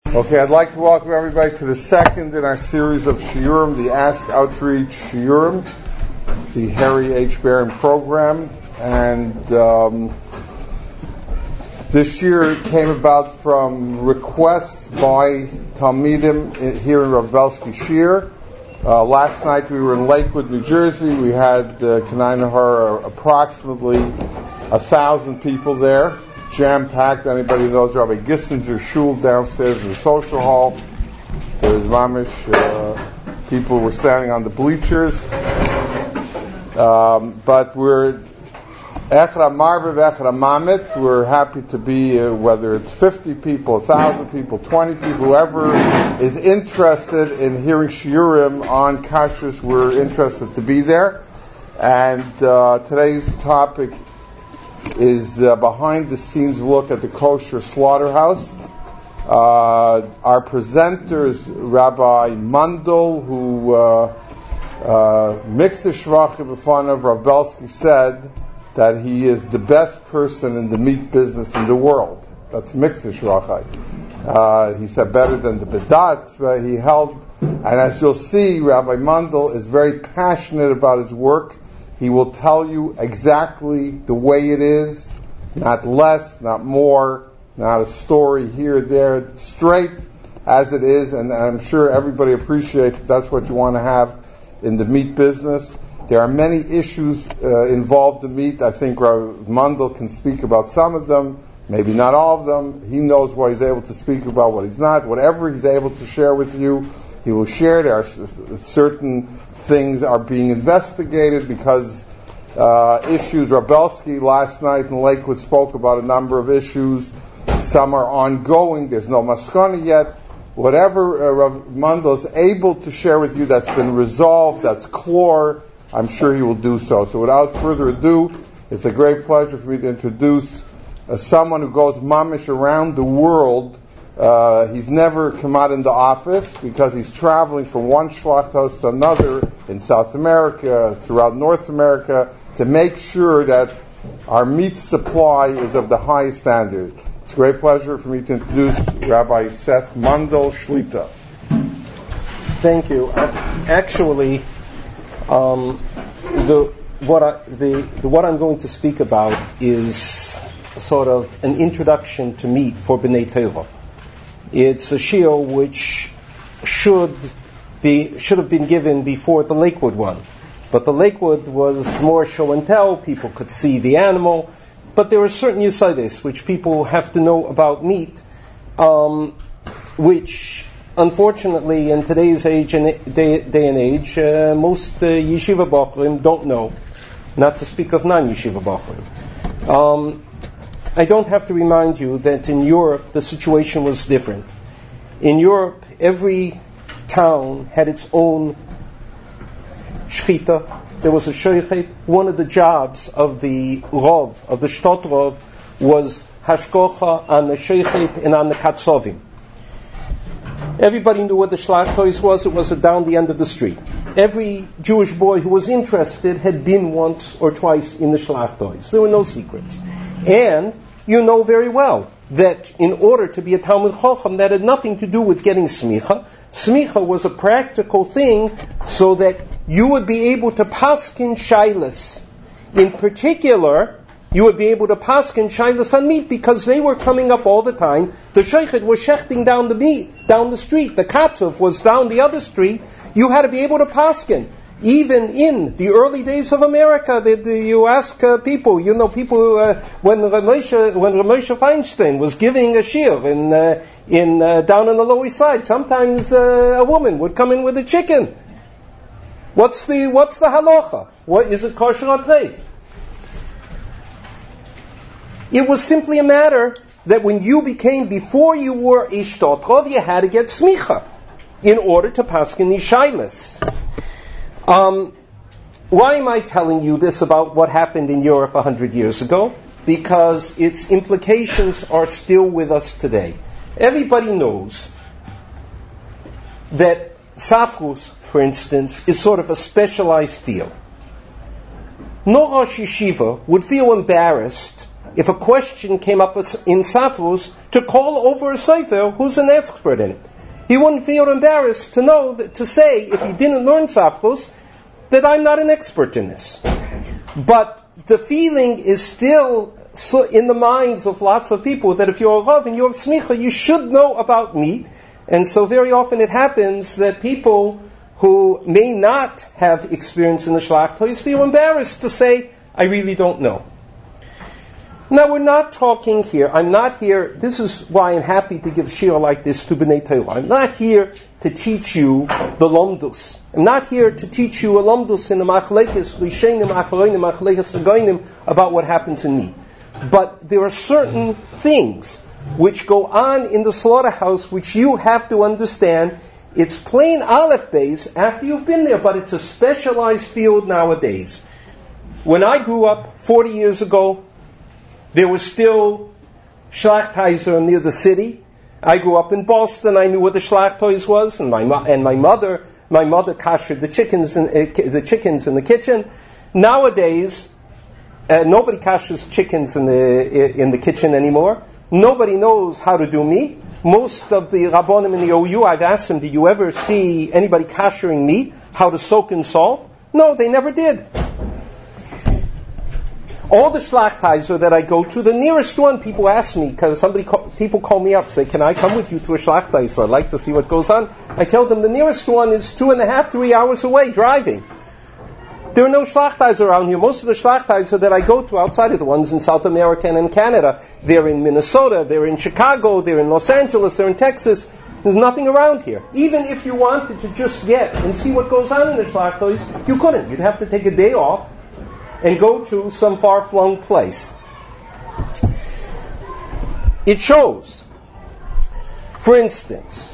Okay, I'd like to welcome everybody to the second in our series of Shiurim, the Ask Outreach Shiurim, the Harry H. Barron program. And this year it came about from requests by Talmidim here in Rav Belsky Shir. Last night we were in Lakewood, New Jersey. We had approximately 1,000 people there. Jam-packed. Anybody who knows Rabbi Gissinger's shul downstairs in the social hall. There's mamish. People were standing on the bleachers. But we're Echra Marviv, Echra Mamit. We're happy to be, whether it's 50 people, 1,000 people, 20 people, whoever is interested in hearing shiurim on kashrus, we're interested to be there. And today's topic is behind-the-scenes look at the kosher slaughterhouse. Our presenter is Rabbi Mundell, who Miksa Shvachim B'fanav Rav Belsky said that he is the best person in the meat business in the world. That's Miksa Shvachim. He said better than the Bedatz, but he held, and as you'll see, Rabbi Mundell is very passionate about his work. He will tell you exactly the way it is, not less, not more, not a story here or there, straight as it is, and I'm sure everybody appreciates that's what you want to have in the meat business. There are many issues involved in meat. I think Rav Mundell can speak about some of them, maybe not all of them. He knows what he's able to speak about, what he's not. Whatever he's able to share with you, he will share. There are certain things are being investigated because issues. Rav Belsky last night in Lakewood spoke about a number of issues. Some are ongoing. There's no maskana yet. Whatever Rav Mundell is able to share with you that's been resolved, that's clear, I'm sure he will do so. So without further ado, it's a great pleasure for me to introduce someone who goes mamish around the world. He's never come out in the office because he's traveling from one shlachthaus to another in South America, throughout North America, to make sure that our meat supply is of the highest standard. It's a great pleasure for me to introduce Rabbi Seth Mundell Shlita. Thank you. Actually, what I'm going to speak about is sort of an introduction to meat for B'nai Torah. It's a shiur which should have been given before the Lakewood one. But the Lakewood was more show and tell. People could see the animal. But there are certain yesodis which people have to know about meat, which unfortunately in today's day and age, most yeshiva bachrim don't know, not to speak of non-yeshiva bachrim. I don't have to remind you that in Europe the situation was different. In Europe, every town had its own shchita. There was a shochet. One of the jobs of the Rov, of the Shtot Rov, was hashkocha on the shochet and on the katzovim. Everybody knew what the shlachtois was. It was down the end of the street. Every Jewish boy who was interested had been once or twice in the shlachtois. There were no secrets. And you know very well that in order to be a Talmud Chacham, that had nothing to do with getting smicha. Smicha was a practical thing so that you would be able to paskin shailas. In particular, you would be able to paskin shailas on meat because they were coming up all the time. The shochet was shechting down the meat, down the street. The katzov was down the other street. You had to be able to paskin. Even in the early days of America, you ask people, people when Ramosha Feinstein was giving a shiur in down on the Lower East Side, sometimes a woman would come in with a chicken. What's the halacha? What is it, kosher or treif? It was simply a matter that when you before you were a shtot rov, you had to get smicha in order to paskin yishailas. Why am I telling you this about what happened in Europe 100 years ago? Because its implications are still with us today. Everybody knows that Safrus, for instance, is sort of a specialized field. No Rosh Yeshiva would feel embarrassed if a question came up in Safrus, to call over a Sefer who's an expert in it. He wouldn't feel embarrassed to know, to say, if he didn't learn Safrus, that I'm not an expert in this. But the feeling is still in the minds of lots of people that if you're a Rav and you have smicha, you should know about meat. And so very often it happens that people who may not have experience in the Shlachtos feel embarrassed to say, I really don't know. Now we're not talking here, I'm not here, this is why I'm happy to give shir like this to B'nai Torah. I'm not here to teach you the Lomdus. I'm not here to teach you a Lomdus in the Machlekes, Rishenim, Acharonim, Machlekes Hagonim about what happens in meat. But there are certain things which go on in the slaughterhouse which you have to understand. It's plain Aleph base after you've been there, but it's a specialized field nowadays. When I grew up 40 years ago, there was still Schlachtheiser near the city. I grew up in Boston. I knew where the Schlachtheiser was, and my mother kashered the chickens in the kitchen. Nowadays, nobody kashers chickens in the kitchen anymore. Nobody knows how to do meat. Most of the Rabbonim in the OU, I've asked them, did you ever see anybody kashering meat? How to soak in salt? No, they never did. All the Schlachtheiser that I go to, the nearest one, people ask me, because people call me up, say, can I come with you to a Schlachtheiser? I'd like to see what goes on. I tell them the nearest one is 2.5, 3 hours away driving. There are no Schlachtheiser around here. Most of the Schlachtheiser that I go to outside of the ones in South America and in Canada, they're in Minnesota, they're in Chicago, they're in Los Angeles, they're in Texas. There's nothing around here. Even if you wanted to just get and see what goes on in the Schlachtheiser, you couldn't. You'd have to take a day off and go to some far-flung place. It shows. For instance,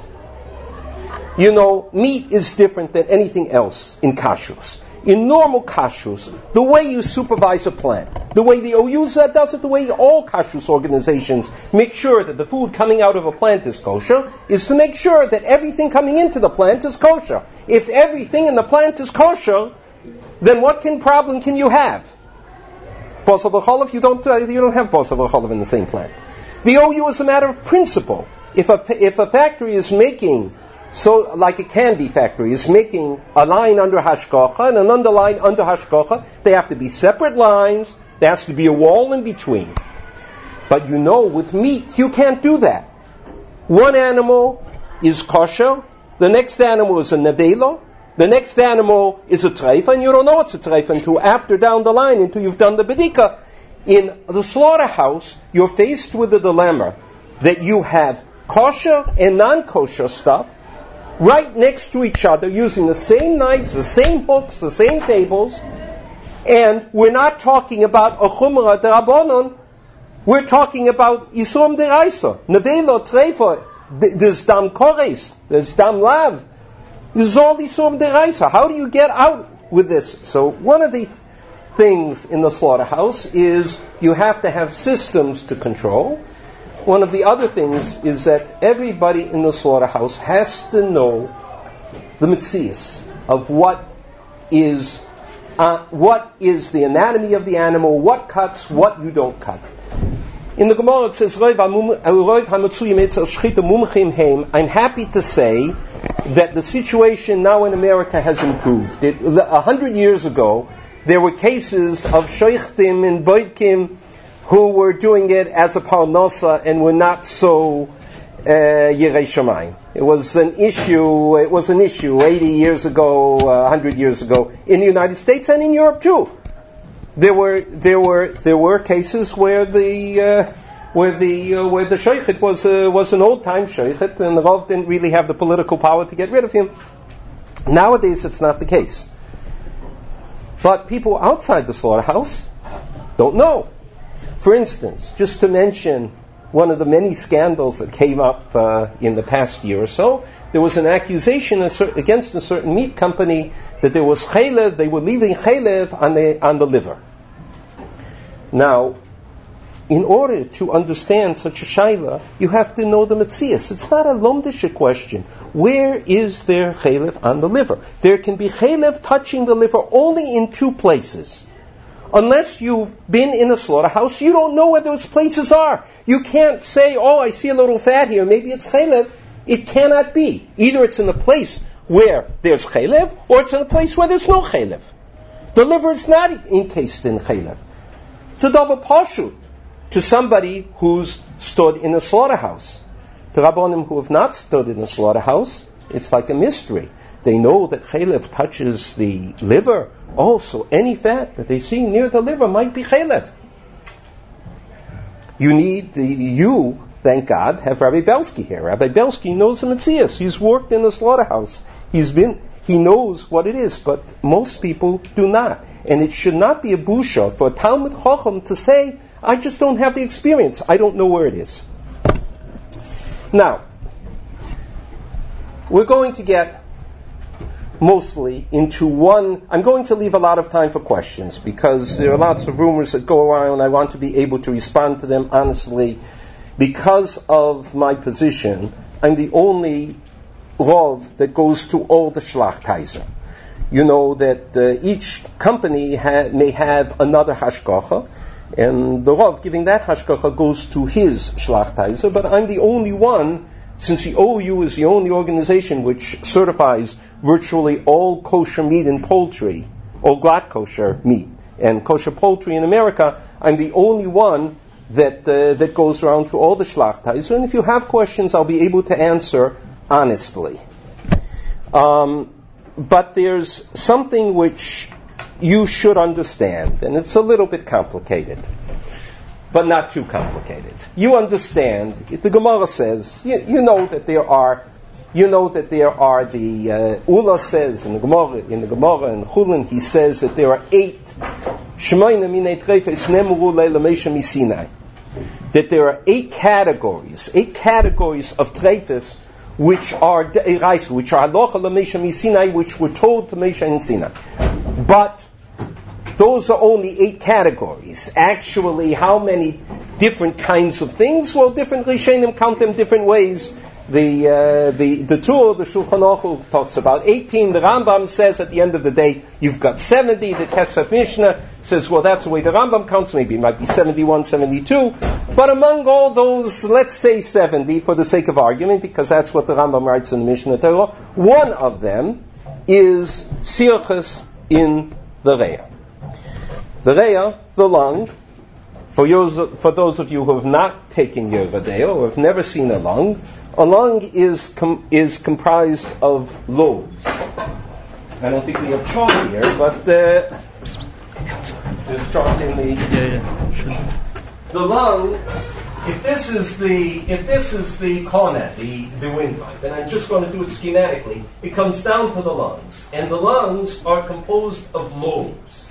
meat is different than anything else in kashrus. In normal kashrus, the way you supervise a plant, the way the OUZA does it, the way all kashrus organizations make sure that the food coming out of a plant is kosher, is to make sure that everything coming into the plant is kosher. If everything in the plant is kosher, then what problem can you have? Basar v'cholav, you don't have basar v'cholav in the same plant. The OU is a matter of principle. If a factory is making, so like a candy factory, is making a line under hashgacha and another line under hashgacha, they have to be separate lines. There has to be a wall in between. But with meat, you can't do that. One animal is kosher, the next animal is a nevela, the next animal is a treifa, and you don't know it's a treifa until after down the line, until you've done the bedika. In the slaughterhouse, you're faced with the dilemma that you have kosher and non-kosher stuff right next to each other, using the same knives, the same hooks, the same tables, and we're not talking about a chumrah derabanan, we're talking about isurim deraisa, nevela, treifa, there's dam kores, there's dam lav. This is all Isurim Deraisa. How do you get out with this? So one of the things in the slaughterhouse is you have to have systems to control. One of the other things is that everybody in the slaughterhouse has to know the metzias of what is the anatomy of the animal, what cuts, what you don't cut. In the Gemara it says, I'm happy to say that the situation now in America has improved. 100 years ago, there were cases of sheikhtim and boidkim who were doing it as a parnasa and were not so yirei shamayim. It was an issue 80 years ago, 100 years ago in the United States and in Europe too. There were cases where the sheikhet was an old time sheikhet, and the Rav didn't really have the political power to get rid of him. Nowadays, it's not the case. But people outside the slaughterhouse don't know. For instance, just to mention one of the many scandals that came up in the past year or so, there was an accusation against a certain meat company that there was chaylev, they were leaving chaylev on the liver. Now, in order to understand such a shayla, you have to know the metzias. It's not a lomdisha question. Where is there chaylev on the liver? There can be chaylev touching the liver only in two places. Unless you've been in a slaughterhouse, you don't know where those places are. You can't say, oh, I see a little fat here, maybe it's chaylev. It cannot be. Either it's in a place where there's chaylev, or it's in a place where there's no chaylev. The liver is not encased in chaylev. It's a davar pashut to somebody who's stood in a slaughterhouse. To Rabbanim who have not stood in a slaughterhouse, it's like a mystery. They know that chaylev touches the liver. Oh, so any fat that they see near the liver might be chaylev. You, thank God, have Rabbi Belsky here. Rabbi Belsky knows the Metzias. He's worked in a slaughterhouse. He knows what it is, but most people do not. And it should not be a busha for a Talmud Chacham to say, I just don't have the experience. I don't know where it is. Now, we're going to get mostly into one. I'm going to leave a lot of time for questions because there are lots of rumors that go around and I want to be able to respond to them honestly. Because of my position, I'm the only Rav that goes to all the Shlachtaizer. You know that each company may have another Hashgacha, and the Rav giving that Hashgacha goes to his Shlachtaizer, but I'm the only one, since the OU is the only organization which certifies virtually all kosher meat and poultry, all glatt kosher meat and kosher poultry in America, I'm the only one that goes around to all the Shlachtaizer, and if you have questions, I'll be able to answer honestly. But there's something which you should understand, and it's a little bit complicated, but not too complicated. You understand, the Gemara says, you know that there are the Ula says in the Gemara and Chulin, he says that there are 8 that there are 8 categories of treifes which are de'iraisa, which are halacha l'meisha misinai, which were told to Meisha in Sinai. But those are only 8 categories. Actually, how many different kinds of things? Well, different Rishonim count them different ways. The Tur, the Shulchan Aruch talks about 18. The Rambam says at the end of the day, you've got 70. The Kesef Mishnah says, well, that's the way the Rambam counts. Maybe it might be 71, 72. But among all those, let's say 70 for the sake of argument, because that's what the Rambam writes in the Mishnah Torah. One of them is Sirchus in the Reya. The Reya, the lung. For those of you who have not taken Yervadeya or have never seen a lung is comprised of lobes. I don't think we have chalk here, but there's chalk in the lung. If this is the cornet, the windpipe, and I'm just going to do it schematically, it comes down to the lungs, and the lungs are composed of lobes.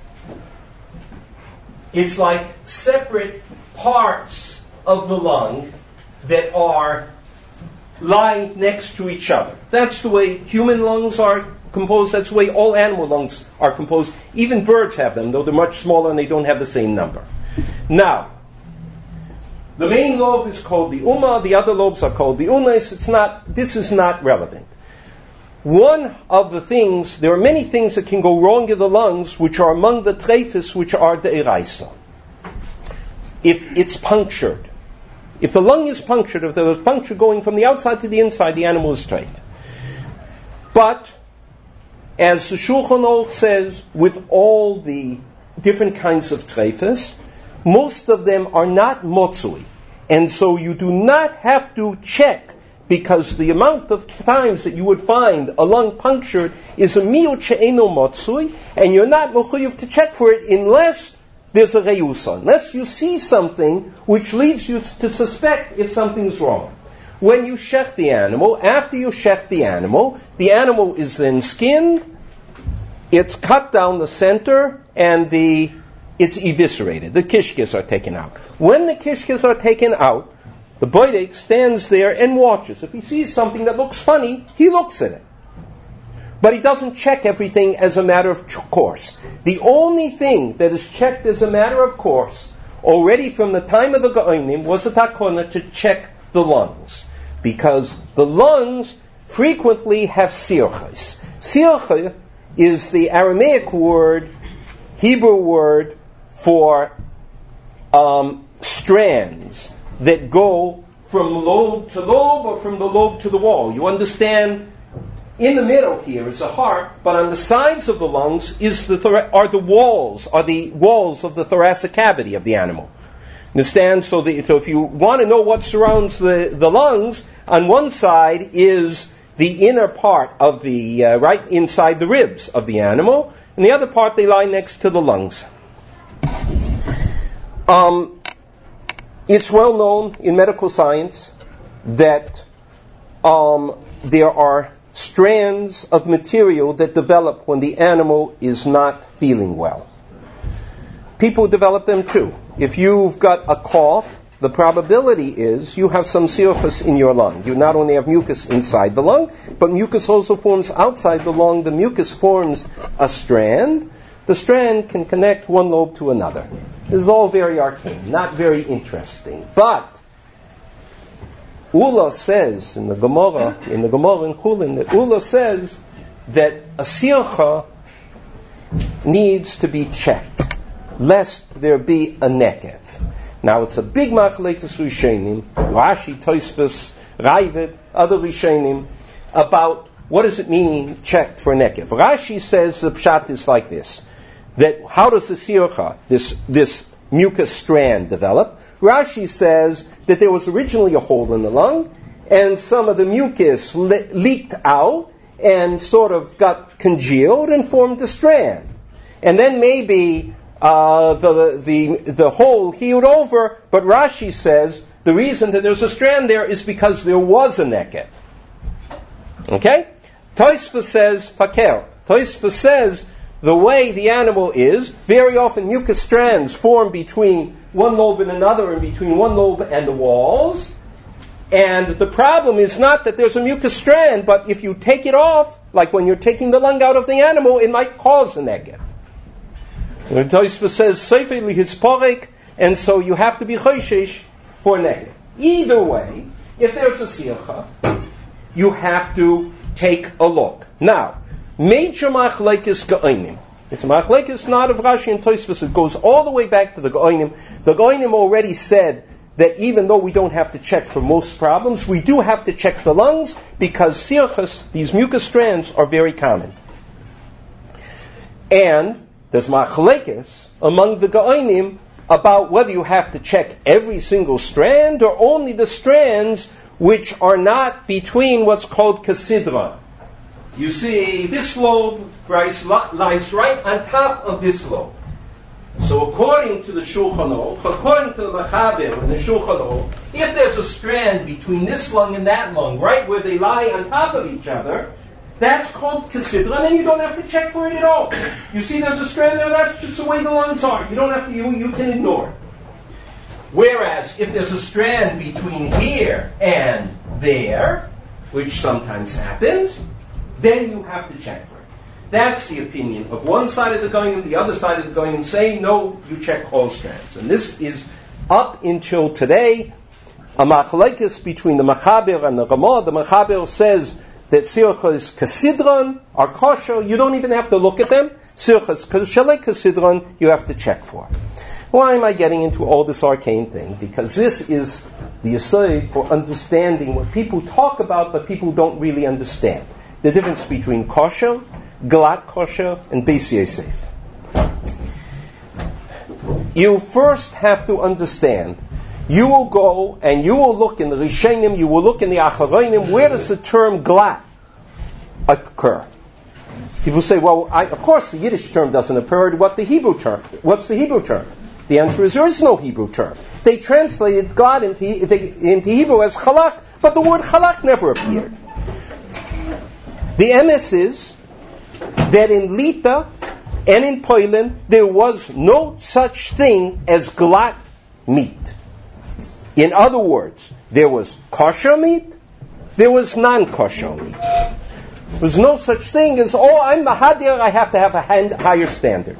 It's like separate parts of the lung that are lying next to each other. That's the way human lungs are composed. That's the way all animal lungs are composed. Even birds have them, though they're much smaller and they don't have the same number. Now, the main lobe is called the Uma. The other lobes are called the Unas. This is not relevant. One of the things, there are many things that can go wrong in the lungs, which are among the treifes, which are the eraisa. If it's punctured, if the lung is punctured, if there was puncture going from the outside to the inside, the animal is treif. But, as the Shulchan Aruch says, with all the different kinds of treifes, most of them are not motzui. And so you do not have to check, because the amount of times that you would find a lung punctured is a miyut she'eno motzui, and you're not mechuyev to check for it unless there's a reusa, unless you see something which leads you to suspect if something's wrong. When you shech the animal, after you shech the animal is then skinned, it's cut down the center, and it's eviscerated. The kishkis are taken out. When the kishkis are taken out, the boydek stands there and watches. If he sees something that looks funny, he looks at it. But he doesn't check everything as a matter of course. The only thing that is checked as a matter of course, already from the time of the Gaonim, was the takona to check the lungs. Because the lungs frequently have sirchas. Sircha is the Aramaic word Hebrew word for strands that go from lobe to lobe or from the lobe to the wall. You understand, in the middle here is the heart, but on the sides of the lungs are the walls of the thoracic cavity of the animal. Understand? So if you want to know what surrounds the lungs, on one side is the inner part of the, right inside the ribs of the animal, and the other part, they lie next to the lungs. It's well known in medical science that there are strands of material that develop when the animal is not feeling well. People develop them too. If you've got a cough, the probability is you have some mucus in your lung. You not only have mucus inside the lung, but mucus also forms outside the lung. The mucus forms a strand. The strand can connect one lobe to another. This is all very arcane, not very interesting. But Ula says in the Gemara in Chulin, that Ula says that a sircha needs to be checked, lest there be a nekev. Now it's a big machlekes rishonim, Rashi, Tosfos, Ravid, other rishonim, about what does it mean checked for nekev. Rashi says the pshat is like this, that how does the sircha, this mucus strand, develop? Rashi says that there was originally a hole in the lung, and some of the mucus leaked out and sort of got congealed and formed a strand. And then maybe the hole healed over, but Rashi says the reason that there's a strand there is because there was a nekev. Okay? Tosfos says pakel. Tosfos says the way the animal is, very often mucus strands form between one lobe and another, and between one lobe and the walls. And the problem is not that there's a mucus strand, but if you take it off, like when you're taking the lung out of the animal, it might cause a nekev. And Tosfos says seifei lihisporek, and so you have to be choishesh for nekev. Either way, if there's a sircha, you have to take a look. Now, major machlekes geonim. It's a machlekes not of Rashi and Tosfos. It goes all the way back to the geonim. The geonim already said that even though we don't have to check for most problems, we do have to check the lungs because sirchas, these mucus strands, are very common. And there's machlekes among the geonim about whether you have to check every single strand or only the strands which are not between what's called kasidron. You see, this lobe lies right on top of this lobe. So according to the Shulchan Aruch, according to the Machaber and the Shulchan Aruch, if there's a strand between this lung and that lung, right where they lie on top of each other, that's called kasidron, and you don't have to check for it at all. You see there's a strand there, that's just the way the lungs are. You don't have to, you can ignore it. Whereas if there's a strand between here and there, which sometimes happens, then you have to check for it. That's the opinion of one side of the Goyim, the other side of the Goyim say, no, you check all strands. And this is, up until today, a machlekes between the Machaber and the Ramah. The Machaber says that sirchas kasidron are kosher. You don't even have to look at them. Sirchas shalei kasidron, you have to check for. Why am I getting into all this arcane thing? Because this is the aside for understanding what people talk about, but people don't really understand. The difference between kosher, glatt kosher, and beis yosef. You first have to understand. You will go and you will look in the Rishonim, you will look in the Acharonim, where does the term glatt occur? People say, well, of course the Yiddish term doesn't appear. What's the Hebrew term? The answer is there is no Hebrew term. They translated glatt into Hebrew as chalak, but the word chalak never appeared. The emes is that in Lita and in Poland there was no such thing as glatt meat. In other words, there was kosher meat, there was non-kosher meat. There was no such thing as, I'm Mahadir, I have to have a higher standard.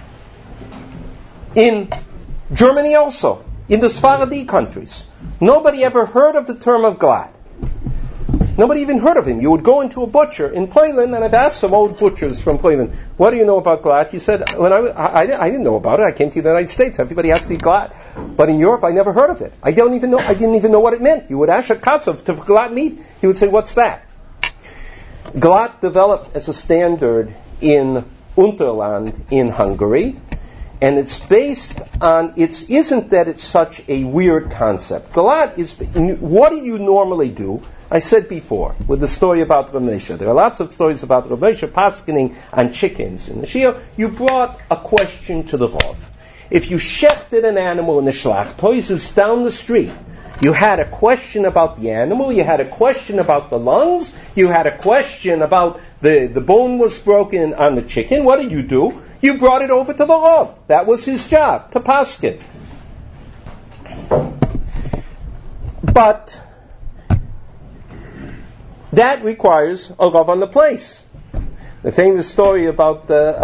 In Germany also, in the Sephardi countries, nobody ever heard of the term of glatt. Nobody even heard of him. You would go into a butcher in Poland, and I've asked some old butchers from Poland, what do you know about Glatt? He said, when I didn't know about it. I came to the United States. Everybody has to eat Glatt. But in Europe, I never heard of it. I didn't even know what it meant. You would ask a Katzov to Glatt meat. He would say, what's that? Glatt developed as a standard in Unterland in Hungary. And it's based on, isn't that it's such a weird concept. Glatt is, what do you normally do? I said before, with the story about Ramesha. There are lots of stories about Ramesha paskening on chickens. In the Shia, you brought a question to the Rav. If you shechted an animal in the Shlach, Toises down the street, you had a question about the animal, you had a question about the lungs, you had a question about the bone was broken on the chicken. What did you do? You brought it over to the Rav. That was his job, to paskin. But that requires a Rav on the place. The famous story about the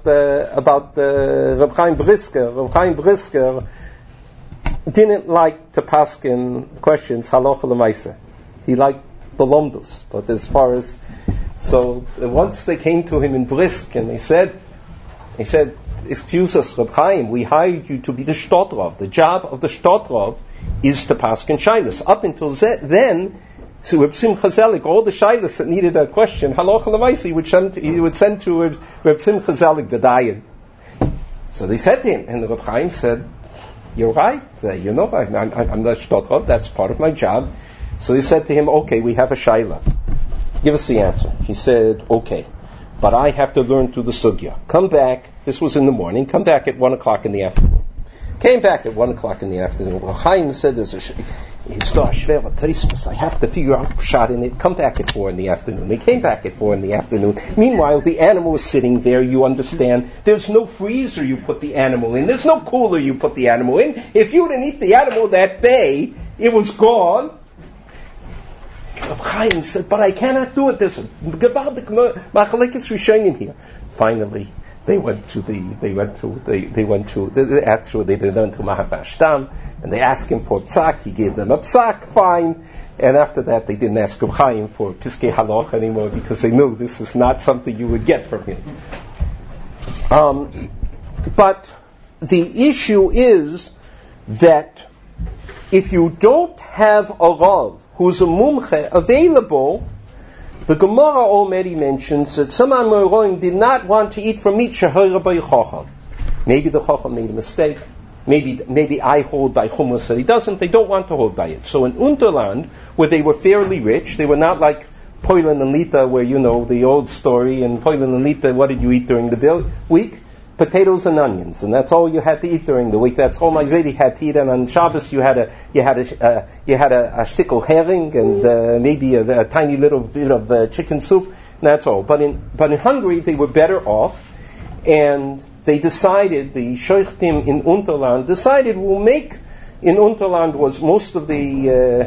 Reb Chaim Brisker. Reb Chaim Brisker didn't like to paskin questions halacha l'maisa. He liked the lomdus, but as far as so, once they came to him in Brisk and they said, excuse us, Reb Chaim, we hired you to be the shtotrov. The job of the shtotrov is to paskin shaylas. Up until then, so Reb Simcha Zelig, all the shaylas that needed a question, halacha l'maisa, he would send to Reb Simcha Zelig the dayan. So they said to him, and the Reb Chaim said, you're right, I'm the shtotrov, that's part of my job. So he said to him, okay, we have a shayla. Give us the answer. He said, okay, but I have to learn through the sugya. Come back, this was in the morning, come back at 1 o'clock in the afternoon. Came back at 1 o'clock in the afternoon. Chaim said, I have to figure out shot in it. Come back at 4 in the afternoon. They came back at 4 in the afternoon. Meanwhile, the animal was sitting there, you understand. There's no freezer you put the animal in. There's no cooler you put the animal in. If you didn't eat the animal that day, it was gone. Chaim said, but I cannot do it. There's a gevaldik machalekes rishonim here. Finally, they went to Mahavashtam, and they asked him for psak. He gave them a psak, fine. And after that, they didn't ask Reb Chaim for piskei haloch anymore because they knew this is not something you would get from him. But the issue is that if you don't have a Rav who's a mumche available, the Gemara already mentions that some Amoraim did not want to eat from meat shehara by Chacham. Maybe the Chacham made a mistake. Maybe I hold by Chumash that he doesn't. They don't want to hold by it. So in Unterland, where they were fairly rich, they were not like Poland and Lita, where the old story. In Poland and Lita, what did you eat during the week? Potatoes and onions, and that's all you had to eat during the week. That's all my Zaydi had to eat. And on Shabbos you had a shtickle herring and maybe a tiny little bit of chicken soup. And that's all. But in Hungary they were better off, and they decided, the Sheikhtim in Unterland decided, we'll make. In Unterland was most of the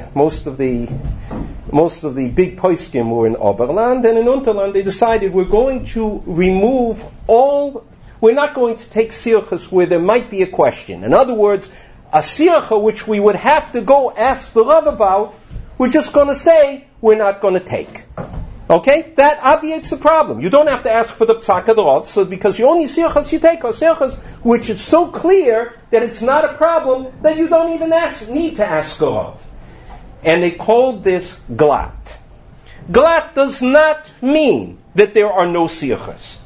big poskim were in Oberland, and in Unterland they decided we're going to remove all. We're not going to take sirchas where there might be a question. In other words, a sircha which we would have to go ask the Rav about, we're just going to say we're not going to take. Okay? That obviates the problem. You don't have to ask for the psak of the Rav, so because the only sirchas you take are sirchas which it's so clear that it's not a problem that you don't even need to ask the Rav. And they called this glatt. Glatt does not mean that there are no sirchas.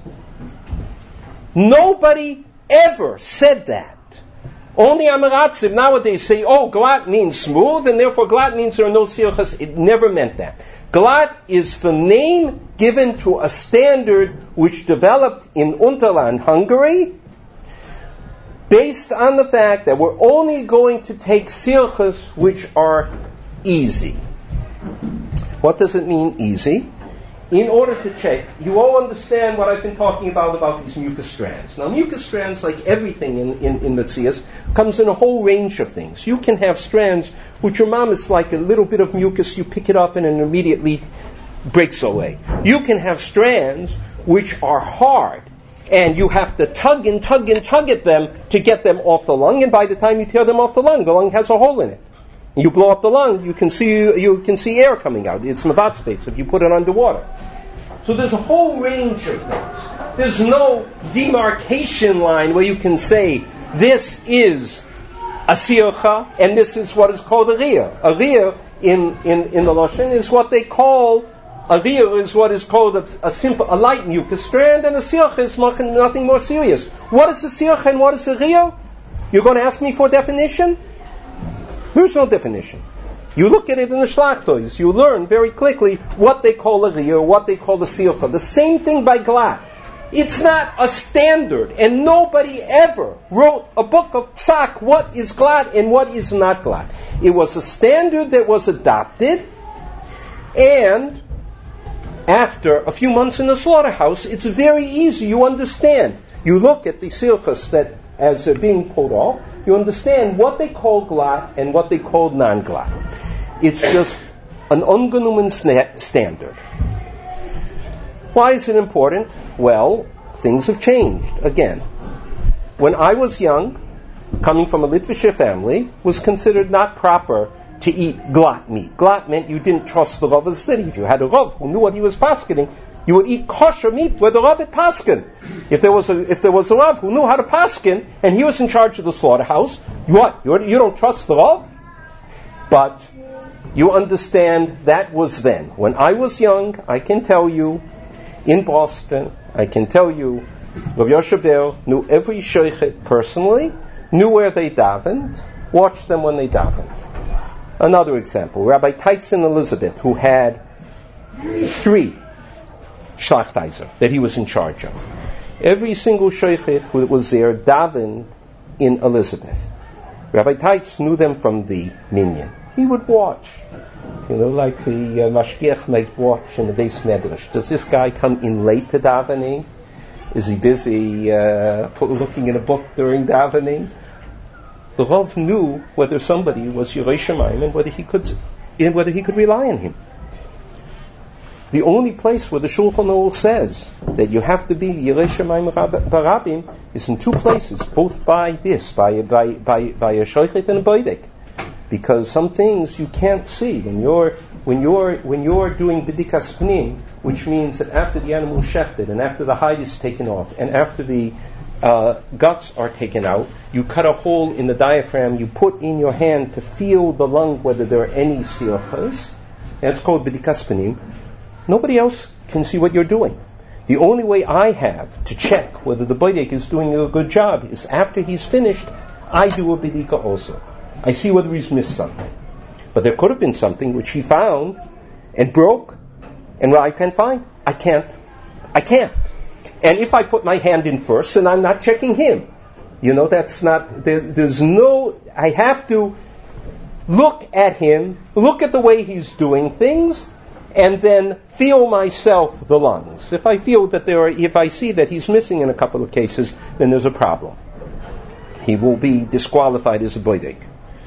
Nobody ever said that. Only Amaratzim nowadays say, glatt means smooth, and therefore glatt means there are no sirchas. It never meant that. Glatt is the name given to a standard which developed in Unterland, Hungary, based on the fact that we're only going to take sirchas which are easy. What does it mean, easy? In order to check, you all understand what I've been talking about these mucus strands. Now, mucus strands, like everything in Metzias, comes in a whole range of things. You can have strands which your mom is like a little bit of mucus, you pick it up and it immediately breaks away. You can have strands which are hard, and you have to tug at them to get them off the lung, and by the time you tear them off the lung has a hole in it. You blow up the lung, you can see air coming out. It's mevatzbetz if you put it underwater. So there's a whole range of things. There's no demarcation line where you can say this is a sircha and this is what is called a riyah. A riyah in the Lashon is what they call a riyah is what is called a light mucus strand, and a sircha is nothing more serious. What is a sircha and what is a riyah? You're going to ask me for a definition? There's no definition. You look at it in the Shlachtos, you learn very quickly what they call a riyah, what they call a sircha. The same thing by glat. It's not a standard, and nobody ever wrote a book of psak, what is glat and what is not glat. It was a standard that was adopted, and after a few months in the slaughterhouse, it's very easy, you understand. You look at the sirchas that as they're being pulled off, you understand what they call glat and what they call non-glat. It's just an ungenommen standard. Why is it important? Well, things have changed again. When I was young, coming from a Litvische family, was considered not proper to eat glat meat. Glat meant you didn't trust the Rav of the city. If you had a Rav who knew what he was paskening, you would eat kosher meat where the Rav had pasken. If there was a Rav who knew how to pasken and he was in charge of the slaughterhouse, what? You don't trust the Rav? But you understand that was then. When I was young, I can tell you, in Boston, I can tell you, Rav Yoshe Ber knew every sheichet personally, knew where they davened, watched them when they davened. Another example, Rabbi Teitzen Elizabeth, who had 3 Shlachtaizer that he was in charge of. Every single sheichet who was there davened in Elizabeth. Rabbi Teitz knew them from the minyan. He would watch, like the mashgiach might watch in the Beis Medrash. Does this guy come in late to davening? Is he busy looking in a book during davening? The Rav knew whether somebody was Yirei Shamayim and whether he could rely on him. The only place where the Shulchan Aruch says that you have to be Yirei Shamayim Barabim is in 2 places, both by a Shoichet and a Boidek. Because some things you can't see when you're doing B'dikas Pnim, which means that after the animal is shechted and after the hide is taken off and after the guts are taken out, you cut a hole in the diaphragm, you put in your hand to feel the lung whether there are any sirchas. That's called B'dikas Pnim. Nobody else can see what you're doing. The only way I have to check whether the Boidek is doing a good job is after he's finished, I do a B'dika also. I see whether he's missed something. But there could have been something which he found and broke, and what I can find, I can't. And if I put my hand in first, and I'm not checking him, that's not, there's no, I have to look at him, look at the way he's doing things, and then feel myself the lungs. If I see that he's missing in a couple of cases, then there's a problem. He will be disqualified as a boidek.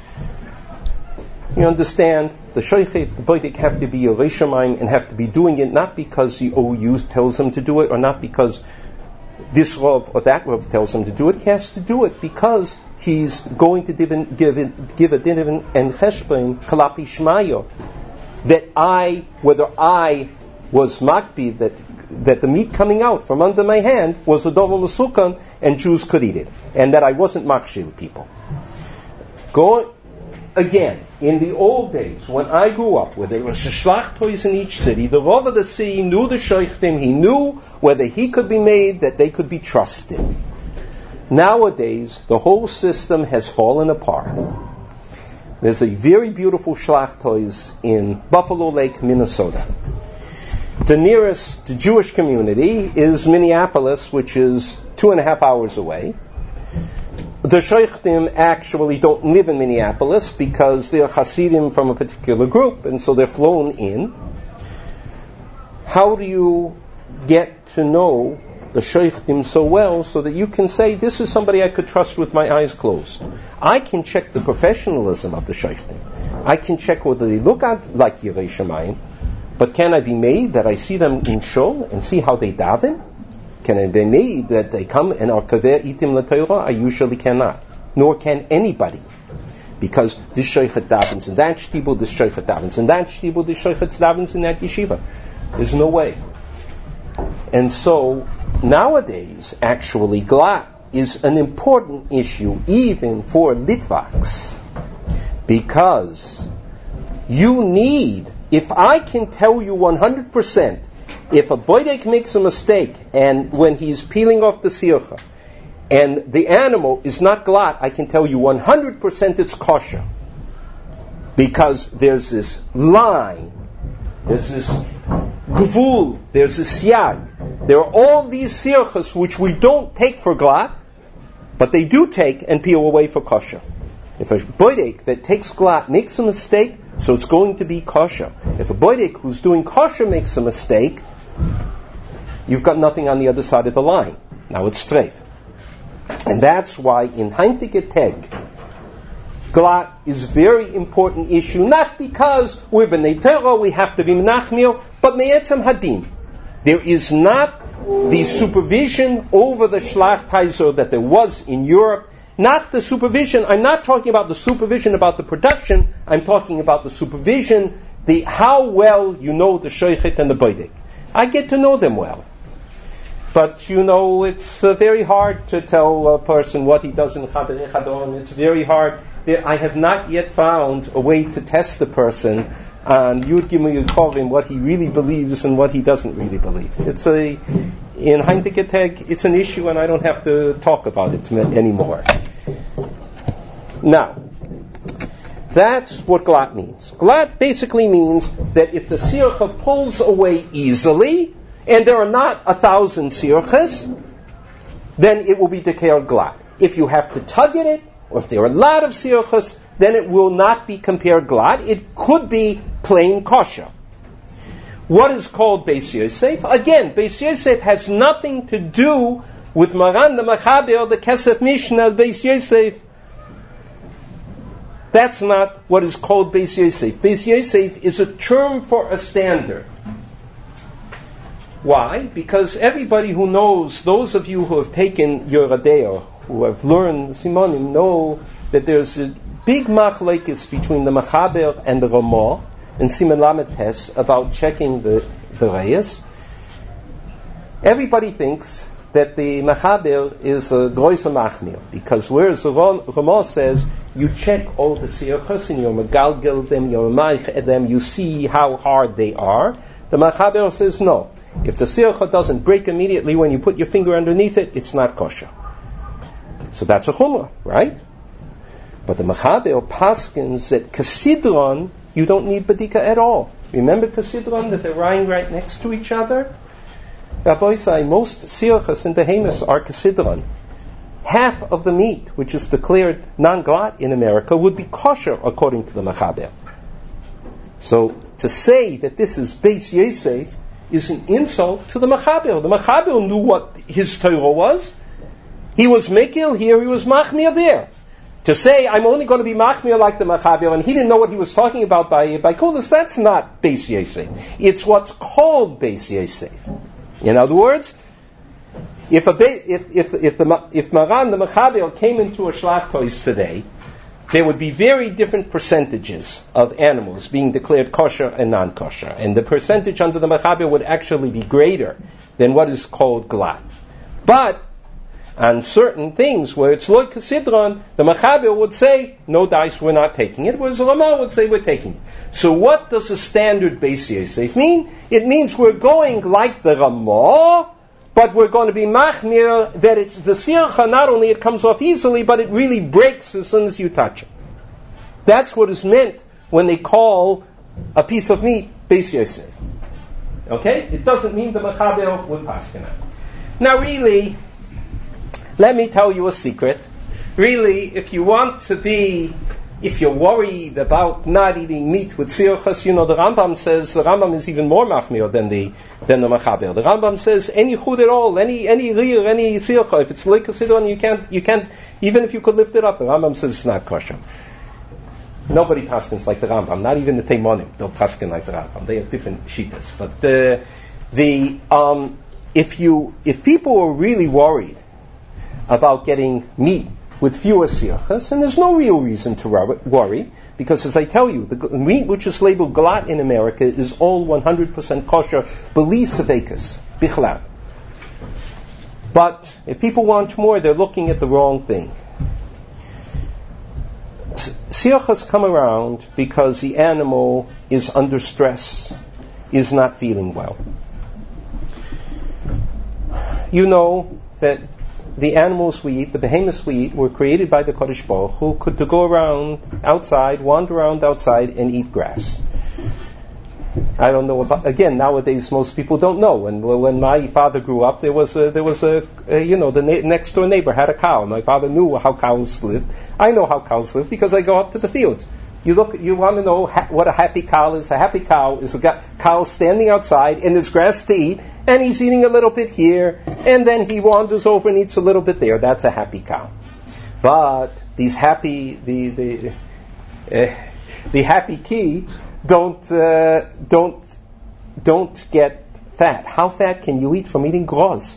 You understand, the shoichet, the boidek have to be a reishamayim and have to be doing it not because the OU tells him to do it or not because this Rav or that Rav tells him to do it. He has to do it because he's going to give a din and cheshbon kalapi shmayo that whether I was makbi that the meat coming out from under my hand was a dover masukan and Jews could eat it, and that I wasn't makshil people. Go again. In the old days, when I grew up, where there was a shlachtois in each city, the Rav of the city knew the shoichtim. He knew whether he could be made, that they could be trusted. Nowadays, the whole system has fallen apart. There's a very beautiful shlachtois in Buffalo Lake, Minnesota. The nearest Jewish community is Minneapolis, which is 2.5 hours away. The Sheikhtim actually don't live in Minneapolis because they're Hasidim from a particular group, and so they're flown in. How do you get to know the Sheikhtim so well so that you can say, this is somebody I could trust with my eyes closed? I can check the professionalism of the Sheikhtim. I can check whether they look like Yirei Shamayim, but can I be made that I see them in shul and see how they daven? Can I be made that they come and are kaver itim l'Torah? I usually cannot. Nor can anybody. Because this Shoichet davens in that shtibel, this Shoichet davens in that shtibel, this Shoichet davens in that yeshiva. There's no way. And so, nowadays, actually, Glat is an important issue even for Litvaks. Because you need, if I can tell you 100%, if a boydek makes a mistake, and when he's peeling off the sircha, and the animal is not Glat, I can tell you 100% it's kosher. Because there's this line, there's this gvul, there's this yag. There are all these sirchas which we don't take for Glat, but they do take and peel away for kosher. If a boydek that takes Glat makes a mistake, so it's going to be kosher. If a boydek who's doing kosher makes a mistake, you've got nothing on the other side of the line. Now it's streif. And that's why in Heintige Teg, Glat is a very important issue, not because we're B'nai Torah, we have to be Menachmir, but Me'etzem Hadin. There is not the supervision over the Shlachtaizer that there was in Europe. Not the supervision, I'm not talking about the supervision about the production, I'm talking about the supervision, how well you know the Shoichet and the Boydek. I get to know them well. But it's very hard to tell a person what he does in Chadar Chadon. It's very hard. I have not yet found a way to test the person on Yud Gimel Yud what he really believes and what he doesn't really believe. In Heintige Teg, it's an issue and I don't have to talk about it anymore. Now, that's what Glat means. Glat basically means that if the sircha pulls away easily, and there are not 1,000 sirchas, then it will be declared Glat. If you have to tug at it, or if there are a lot of sirchas, then it will not be compared Glat. It could be plain kosher. What is called Beis Yosef? Again, Beis Yosef has nothing to do with Maran the Machaber, the Kesef Mishnah, Beis Yosef. That's not what is called Beis Yosef. Beis Yosef is a term for a standard. Why? Because everybody who knows, those of you who have taken Yoradeo, who have learned Simonim, know that there's a big machlekes between the Machaber and the Ramah in Siman Lamed Tes about checking the Reyes. Everybody thinks that the Machaber is a Groisa Machmir, because whereas the Ramah says you check all the sirchas and you megalgel them, you maich them, you see how hard they are, the Machaber says no. If the sircha doesn't break immediately when you put your finger underneath it, it's not kosher. So that's a chumrah, right? But the Machaber paskins that Kasidron, you don't need badika at all. Remember Kasidron, that they're lying right next to each other? Rabbi say most sirchas and behemoths are Kasidron. Half of the meat, which is declared non-glat in America, would be kosher according to the Machaber. So to say that this is Beis Yosef is an insult to the Machaber. The Machaber knew what his Torah was. He was Mekil here, he was Machmir there. To say, I'm only going to be Machmir like the Machaber, and he didn't know what he was talking about by Kodesh, that's not Beis Yosef. It's what's called Beis Yosef. In other words, if Maran, the Machaber, came into a Shlachtos today, there would be very different percentages of animals being declared kosher and non-kosher. And the percentage under the Machaber would actually be greater than what is called Glat. But on certain things where it's Loi Kasidron, the Machaber would say, no dice, we're not taking it, whereas the Ramah would say, we're taking it. So what does a standard Beis Yosef mean? It means we're going like the Ramah, but we're going to be machmir that it's the sircha, not only it comes off easily, but it really breaks as soon as you touch it. That's what is meant when they call a piece of meat Beis Yosef. Okay? It doesn't mean the Machaber would paskin. Now really, let me tell you a secret. Really, if you're worried about not eating meat with sirchas, the Rambam says, the Rambam is even more machmir than the Machaber. The Rambam says, any chud at all, any rir, any sircha, if it's like a sidon, you can't, even if you could lift it up, the Rambam says it's not kosher. Nobody paskins like the Rambam, not even the Teimonim, they'll paskin like the Rambam. They have different shitas. But if people are really worried about getting meat with fewer siachas, and there's no real reason to worry, because as I tell you, the meat which is labeled galat in America is all 100% kosher, beli sevekas, bichlad. But if people want more, they're looking at the wrong thing. Siachas come around because the animal is under stress, is not feeling well. You know that the animals we eat, the behemoths we eat, were created by the Kodesh Baruch Hu to go around outside, wander around outside, and eat grass. I don't know about, again, nowadays most people don't know. When my father grew up, there was the next door neighbor had a cow. My father knew how cows lived. I know how cows live because I go out to the fields. You want to know what a happy cow is? A happy cow is a cow standing outside and there's grass to eat, and he's eating a little bit here, and then he wanders over and eats a little bit there. That's a happy cow. But these happy, the happy key don't get fat. How fat can you eat from eating groz?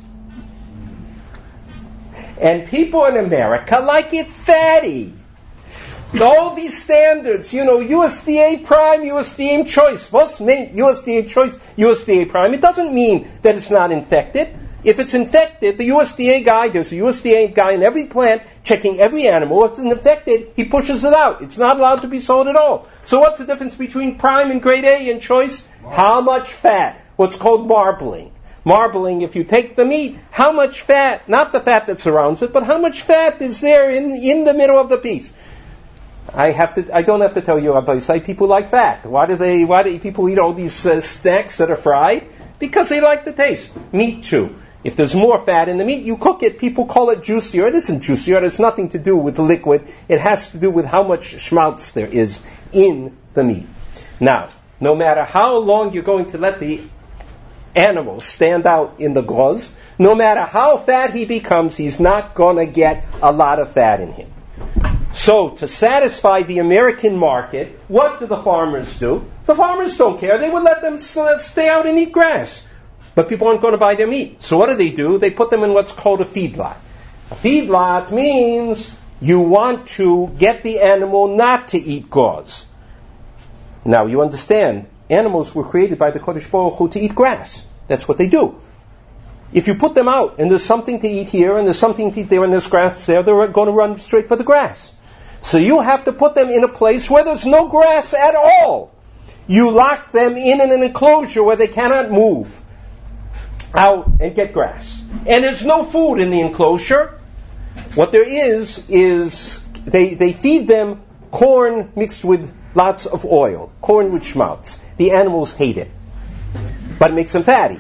And people in America like it fatty. All these standards, USDA Prime, USDA Choice. What's meant USDA Choice, USDA Prime? It doesn't mean that it's not infected. If it's infected, the USDA guy, there's a USDA guy in every plant checking every animal. If it's infected, he pushes it out. It's not allowed to be sold at all. So what's the difference between Prime and Grade A and Choice? How much fat? What's called marbling. Marbling, if you take the meat, how much fat, not the fat that surrounds it, but how much fat is there in the middle of the piece? I don't have to tell you, Rabbi Isai, people like fat. Why do people eat all these snacks that are fried? Because they like the taste. Meat too. If there's more fat in the meat, you cook it, people call it juicier. It isn't juicier. It has nothing to do with the liquid. It has to do with how much schmaltz there is in the meat. Now, no matter how long you're going to let the animal stand out in the groz, no matter how fat he becomes, he's not going to get a lot of fat in him. So, to satisfy the American market, what do the farmers do? The farmers don't care. They would let them stay out and eat grass. But people aren't going to buy their meat. So what do? They put them in what's called a feedlot. A feedlot means you want to get the animal not to eat gauze. Now, you understand, animals were created by the Kodesh Baruch Hu to eat grass. That's what they do. If you put them out and there's something to eat here and there's something to eat there and there's grass there, they're going to run straight for the grass. So you have to put them in a place where there's no grass at all. You lock them in an enclosure where they cannot move out and get grass. And there's no food in the enclosure. What there is they feed them corn mixed with lots of oil, corn with schmaltz. The animals hate it, but it makes them fatty.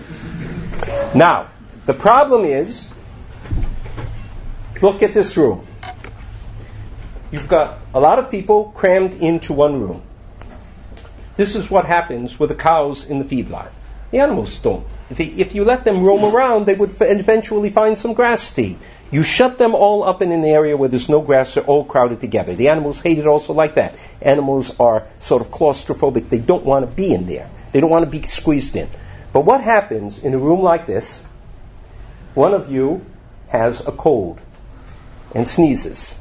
Now, the problem is, look at this room. You've got a lot of people crammed into one room. This is what happens with the cows in the feedlot. The animals don't. If you let them roam around, they would eventually find some grass to eat. You shut them all up in an area where there's no grass, they're all crowded together. The animals hate it also like that. Animals are sort of claustrophobic. They don't want to be in there. They don't want to be squeezed in. But what happens in a room like this? One of you has a cold and sneezes.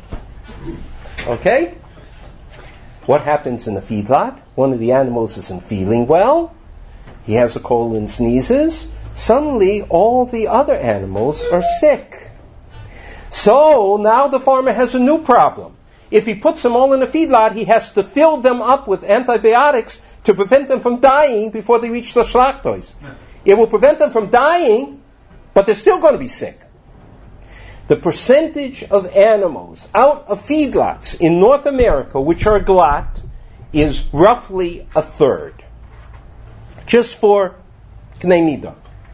Okay? What happens in the feedlot? One of the animals isn't feeling well. He has a cold and sneezes. Suddenly, all the other animals are sick. So, now the farmer has a new problem. If he puts them all in a feedlot, he has to fill them up with antibiotics to prevent them from dying before they reach the shlachtos. It will prevent them from dying, but they're still going to be sick. The percentage of animals out of feedlots in North America, which are glat, is roughly a third. Just for K'nai Midah.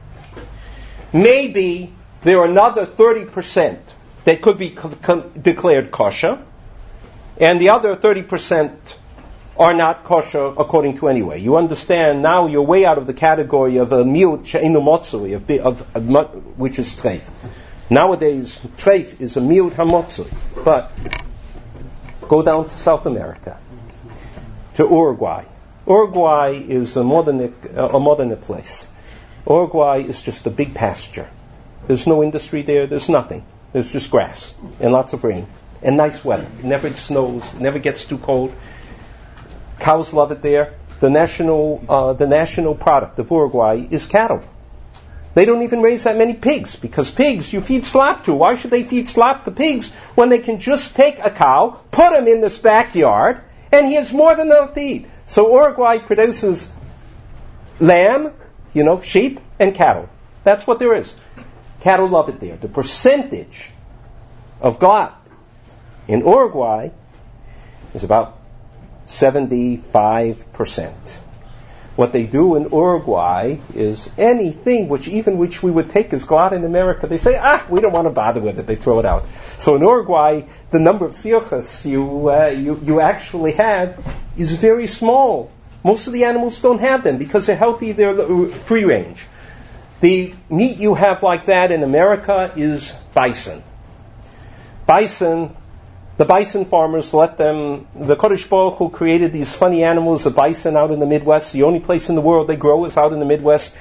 Maybe there are another 30% that could be declared kosher, and the other 30% are not kosher according to anyway. You understand, now you're way out of the category of a miut she'enu motzui, which is treif. Nowadays, treif is a miut hamotzui. But go down to South America, to Uruguay. Uruguay is a modern place. Uruguay is just a big pasture. There's no industry there. There's nothing. There's just grass and lots of rain and nice weather. It never snows, it never gets too cold. Cows love it there. The national product of Uruguay is cattle. They don't even raise that many pigs, because pigs you feed slop to. Why should they feed slop to pigs when they can just take a cow, put him in this backyard, and he has more than enough to eat? So Uruguay produces lamb, sheep, and cattle. That's what there is. Cattle love it there. The percentage of glatt in Uruguay is about 75%. What they do in Uruguay is anything which we would take as glatt in America, they say, we don't want to bother with it. They throw it out. So in Uruguay, the number of siochas you actually have is very small. Most of the animals don't have them because they're healthy, they're free range. The meat you have like that in America is bison. The bison farmers the Kodesh Baruch Hu created these funny animals, the bison out in the Midwest. The only place in the world they grow is out in the Midwest.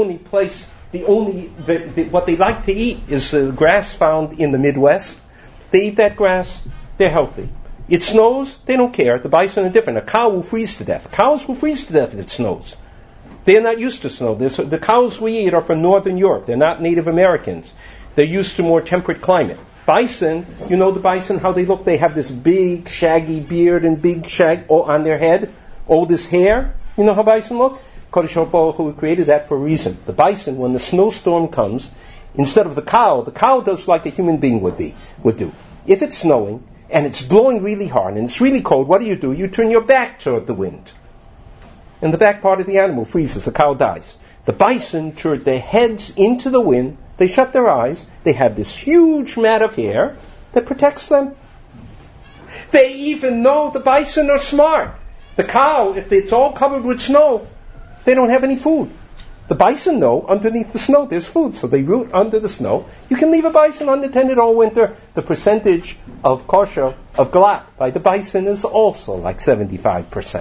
What they like to eat is the grass found in the Midwest. They eat that grass, they're healthy. It snows, they don't care. The bison are different. A cow will freeze to death. Cows will freeze to death if it snows. They're not used to snow. The cows we eat are from Northern Europe. They're not Native Americans. They're used to more temperate climate. Bison, the bison, how they look? They have this big, shaggy beard and big shag on their head, all this hair. You know how bison look? Kodesh Baruch Hu created that for a reason. The bison, when the snowstorm comes, instead of the cow does like a human being would do. If it's snowing and it's blowing really hard and it's really cold, what do? You turn your back toward the wind. And the back part of the animal freezes, the cow dies. The bison turn their heads into the wind, they shut their eyes, they have this huge mat of hair that protects them. They even know the bison are smart. The cow, if it's all covered with snow, they don't have any food. The bison know underneath the snow there's food, so they root under the snow. You can leave a bison unattended all winter. The percentage of kosher, of glatt by the bison is also like 75%.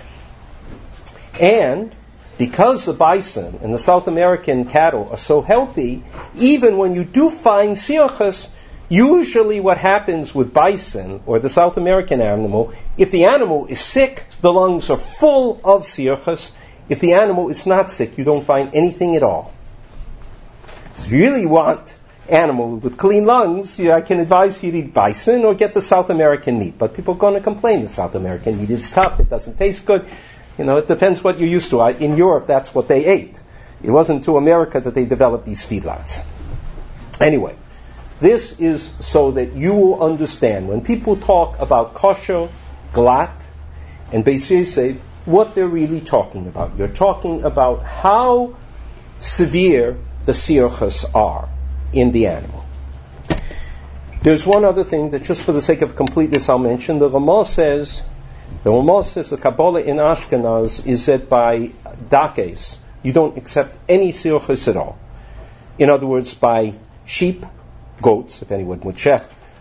And because the bison and the South American cattle are so healthy, even when you do find siochas, usually what happens with bison or the South American animal, if the animal is sick, the lungs are full of siochas. If the animal is not sick, you don't find anything at all. So if you really want animal with clean lungs, I can advise you to eat bison or get the South American meat. But people are going to complain the South American meat is tough, it doesn't taste good. It depends what you're used to. In Europe, that's what they ate. It wasn't to America that they developed these feedlots. Anyway, this is so that you will understand when people talk about kosher, glatt, and Beis Yosef, what they're really talking about. You're talking about how severe the siochas are in the animal. There's one other thing that just for the sake of completeness I'll mention. The Ramah says the Kabbalah in Ashkenaz is that by dakes, you don't accept any siochas at all. In other words, by sheep, goats, if anyone would check,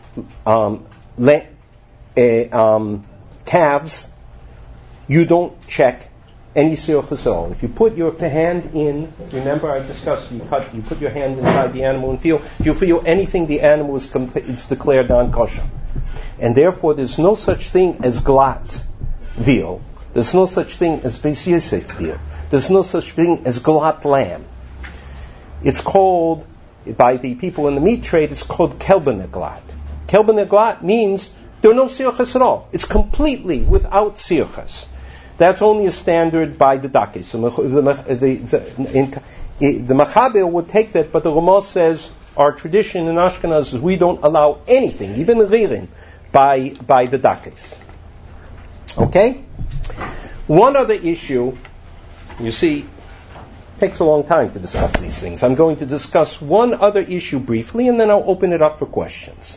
calves, you don't check any siochas at all. If you put your hand in, remember I discussed, you put your hand inside the animal and feel, if you feel anything, the animal is it's declared non-kosher. And therefore there's no such thing as glatt veal. There's no such thing as Beis Yosef veal. There's no such thing as glatt lamb. It's called, by the people in the meat trade, it's called kelbene glatt. Kelbene glatt means there are no siochas at all. It's completely without siochas. That's only a standard by the dakis. The Machaber would take that, but the Ramah says our tradition in Ashkenaz is we don't allow anything, even ririn, by the dakis. Okay? One other issue, you see, it takes a long time to discuss these things. I'm going to discuss one other issue briefly, and then I'll open it up for questions.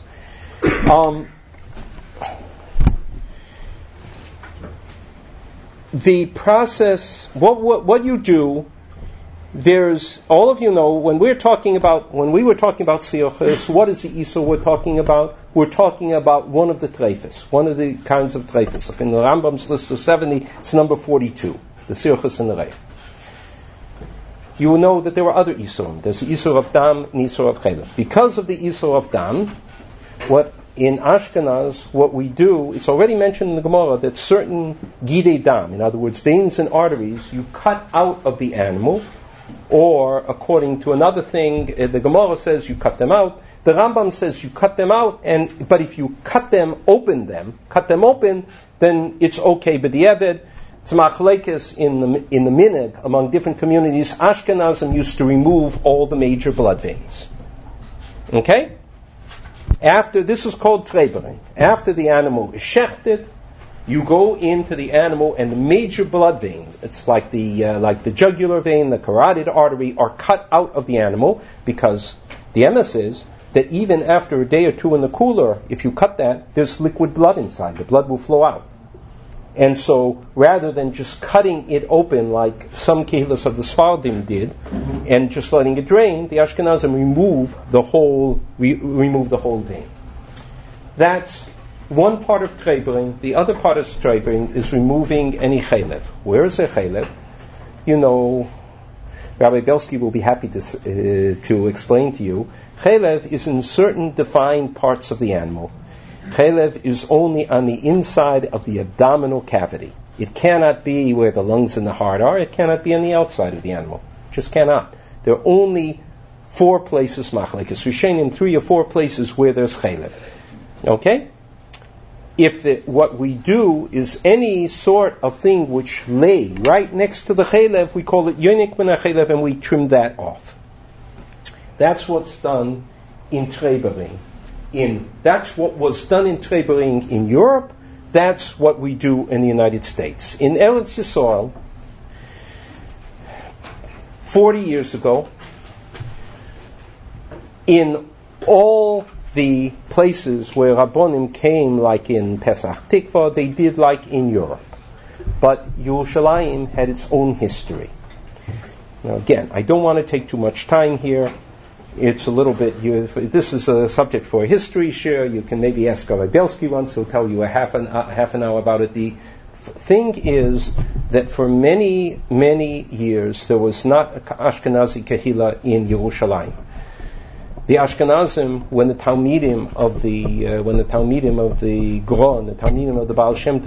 The process, what you do, there's, all of you know, when we were talking about siochas, what is the isur we're talking about? We're talking about one of the treifas, one of the kinds of treifas. In the Rambam's list of 70, it's number 42, the siochas and the reif. you will know that there were other Isurim. There's the Isur of Dam and Isur of Chelev. Because of the Isur of Dam, what in Ashkenaz, what we do, it's already mentioned in the Gemara that certain Gidei Dam, in other words, veins and arteries, you cut out of the animal, or according to another thing, the Gemara says you cut them out. The Rambam says you cut them out, but if you cut them open, then it's okay. But the Eved, it's machlekes in the minhag among different communities. Ashkenazim used to remove all the major blood veins. Okay? After, this is called trebering. After the animal is shechted, you go into the animal and the major blood veins, it's like the jugular vein, the carotid artery, are cut out of the animal, because the emes is that even after a day or two in the cooler, if you cut that, there's liquid blood inside. The blood will flow out. And so, rather than just cutting it open like some kehilas of the Sfardim did, and just letting it drain, the Ashkenazim remove the whole vein. That's one part of trebering. The other part of trebering is removing any chelev. Where is a chelev? You know, Rabbi Belsky will be happy to explain to you. Chelev is in certain defined parts of the animal. Chelev is only on the inside of the abdominal cavity. It cannot be where the lungs and the heart are. It cannot be on the outside of the animal. Just cannot. There are only 4 places, machlekes rishonim, 3 or 4 places where there's chelev. Okay? What we do is any sort of thing which lay right next to the chelev, we call it yonik min chelev, and we trim that off. That's what's done in trebering. That's what was done in trebering in Europe. That's what we do in the United States. In Eretz Yisrael, 40 years ago, in all the places where Rabbonim came, like in Pesach Tikva, they did like in Europe. But Yerushalayim had its own history. Now again, I don't want to take too much time here. It's a little bit, this is a subject for a history share. You can maybe ask Rabbi Belsky once, he'll tell you a half an hour about it. The thing is that for many, many years, there was not an Ashkenazi Kehila in Yerushalayim. The Ashkenazim, when the Talmidim of the Gron, the Talmidim of the Baal Shem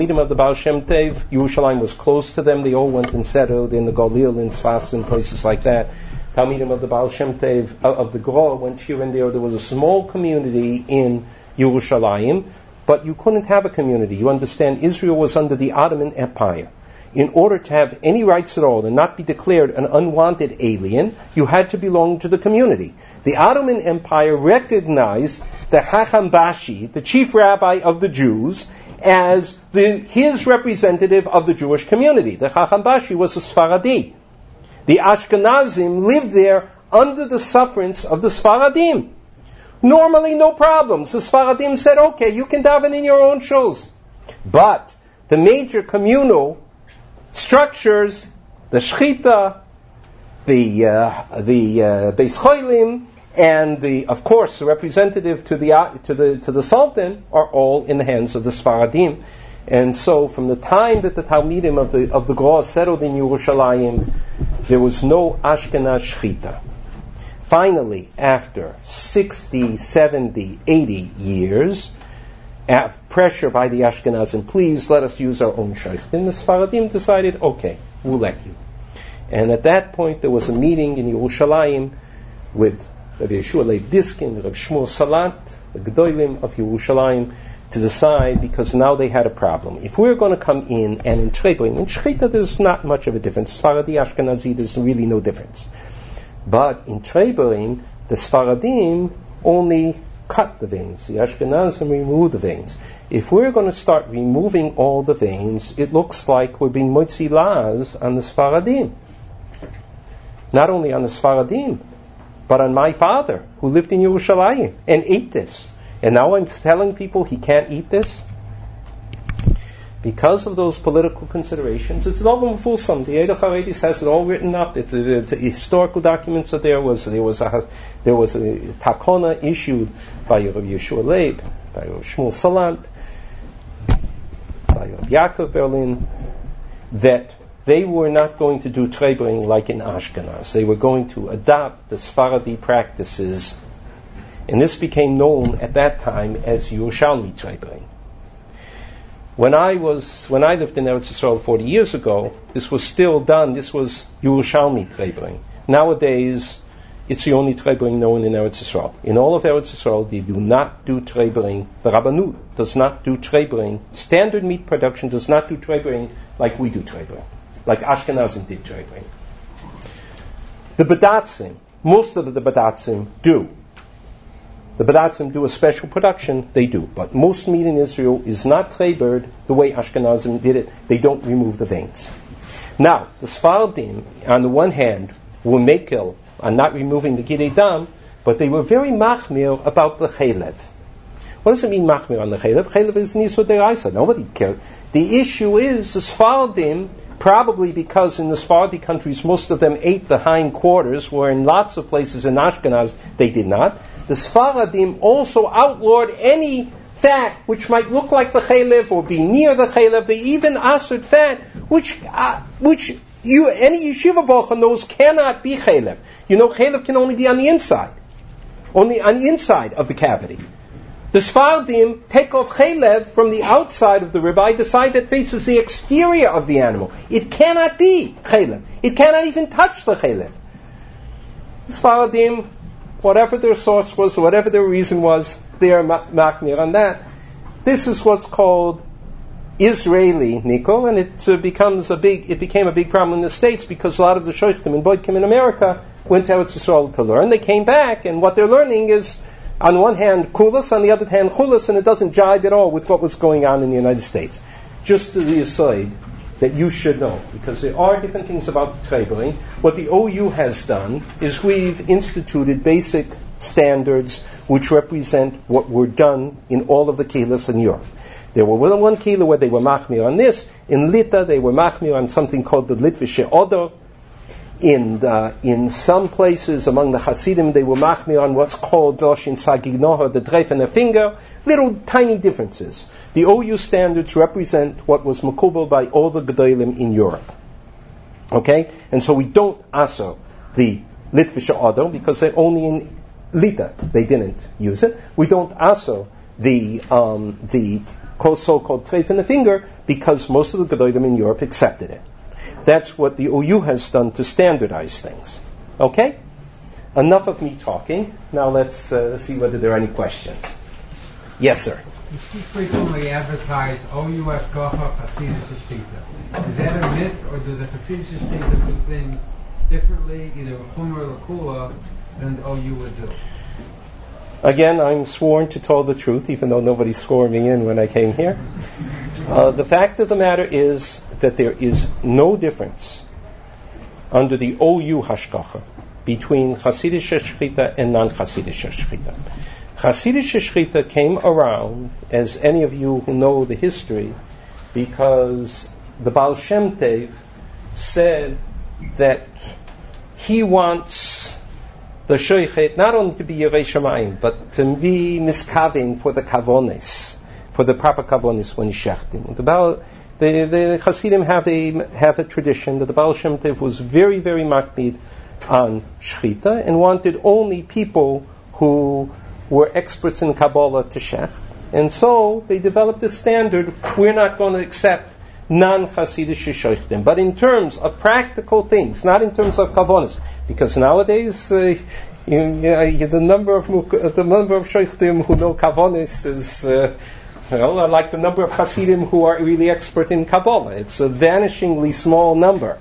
Tov, Yerushalayim was close to them. They all went and settled in the Galil, in Sfas, and places like that. Talmidim of the Baal Shem Tov, of the Gra, went here and there. There was a small community in Yerushalayim, but you couldn't have a community. You understand, Israel was under the Ottoman Empire. In order to have any rights at all and not be declared an unwanted alien, you had to belong to the community. The Ottoman Empire recognized the Chacham Bashi, the chief rabbi of the Jews, as his representative of the Jewish community. The Chacham Bashi was a Sfaradi. The Ashkenazim lived there under the sufferance of the Sfaradim. Normally, no problems. The Sfaradim said, okay, you can daven in your own shuls. But the major communal structures, the Shechita, the Beis Cholim, and of course, the representative to the Sultan, are all in the hands of the Sfaradim. And so, from the time that the Talmidim of the Gra settled in Yerushalayim, there was no Ashkenaz Shechita. Finally, after 60, 70, 80 years, pressure by the Ashkenazim, please let us use our own Sheikh. Then the Sfaradim decided, okay, we'll let you. And at that point, there was a meeting in Yerushalayim with Rabbi Yeshua Leib Diskin, Rabbi Shmuel Salat, the Gedolim of Yerushalayim, to decide, because now they had a problem. If we're going to come in and in Trebering, in Shechita there's not much of a difference. Sfaradi, Ashkenazi, there's really no difference. But in Trebering, the Sfaradim only cut the veins. The Ashkenazim remove the veins. If we're going to start removing all the veins, it looks like we're being motzi laz on the Sfaradim. Not only on the Sfaradim, but on my father, who lived in Yerushalayim and ate this. And now I'm telling people he can't eat this? Because of those political considerations, it's all fulsome. The Eidah Charedis has it all written up. The historical documents are there. There was a takona issued by Rabbi Yeshua Leib, by Rabbi Shmuel Salant, by Rabbi Yaakov Berlin, that they were not going to do trebering like in Ashkenaz. They were going to adopt the Sephardi practices, and this became known at that time as Yerushalmi trebering. When I lived in Eretz Yisrael 40 years ago, this was still done. This was Yerushalmi trebering. Nowadays, it's the only trebering known in Eretz Yisrael. In all of Eretz Yisrael, they do not do trebering. The Rabbanut does not do trebering. Standard meat production does not do trebering like we do trebering, like Ashkenazim did trebering. The Badatzim, most of the Badatzim do. The Badatzim do a special production, they do. But most meat in Israel is not trebered the way Ashkenazim did it. They don't remove the veins. Now, the Sfardim, on the one hand, were mekel on not removing the Gidei Dam, but they were very machmir about the chaylev. What does it mean machmir on the chaylev? Chaylev is niso deraisa. Nobody cares. The issue is the Sfardim, probably because in the Sephardi countries most of them ate the hind quarters, where in lots of places in Ashkenaz they did not. The Sfaradim also outlawed any fat which might look like the chaylev or be near the chaylev. They even assered fat which any yeshiva baruch knows cannot be chaylev. You know, chaylev can only be on the inside, only on the inside of the cavity. The Sfardim take off chaylev from the outside of the ribeye, the side that faces the exterior of the animal. It cannot be chaylev. It cannot even touch the chaylev. The Sfardim, whatever their source was, whatever their reason was, they are machmir on that. This is what's called Israeli nikol, and it became a big problem in the States because a lot of the shoichtim and boikim in America went to Eretz Yisrael to learn. They came back, and what they're learning is, on one hand, kulas, on the other hand, chulas, and it doesn't jibe at all with what was going on in the United States. Just to the aside that you should know, because there are different things about the trebering. What the OU has done is we've instituted basic standards which represent what were done in all of the kehillas in Europe. There were one kehillah where they were machmir on this. In Lita, they were machmir on something called the Litvische Odor. In some places among the Hasidim, they were machmir on what's called Loshin Sagignoha, the dreif and the finger. Little tiny differences. The OU standards represent what was makubal by all the Gedolim in Europe. Okay? And so we don't aser the Litvische Odor because they're only in Lita. They didn't use it. We don't aser the so-called treif and the finger because most of the Gedolim in Europe accepted it. That's what the OU has done to standardize things. Okay? Enough of me talking. Now let's see whether there are any questions. Yes, sir. You see frequently advertised OU Ashkocha Chasidus Shtita. Is that a myth, or do the Chasidus Shtita do things differently, either Chumra or Lakula, than the OU would do? Again, I'm sworn to tell the truth, even though nobody swore me in when I came here. The fact of the matter is that there is no difference under the OU hashkacha between Chasidische Shechita and non-Chasidische Shechita. Chasidische Shechita came around, as any of you who know the history, because the Baal Shem Tov said that he wants the Shoichet not only to be Yerei Shamayim, but to be miskavin for the kavonis, for the proper kavonis when he's shechting. The Hasidim have a tradition that the Baal Shem Tov was very, very makpid on shechita and wanted only people who were experts in Kabbalah to shech. And so they developed this standard: we're not going to accept non-Hasidish shoichtim. But in terms of practical things, not in terms of kavonis, because nowadays the number of shoichtim who know kavonis is like the number of Hasidim who are really expert in Kabbalah. It's a vanishingly small number.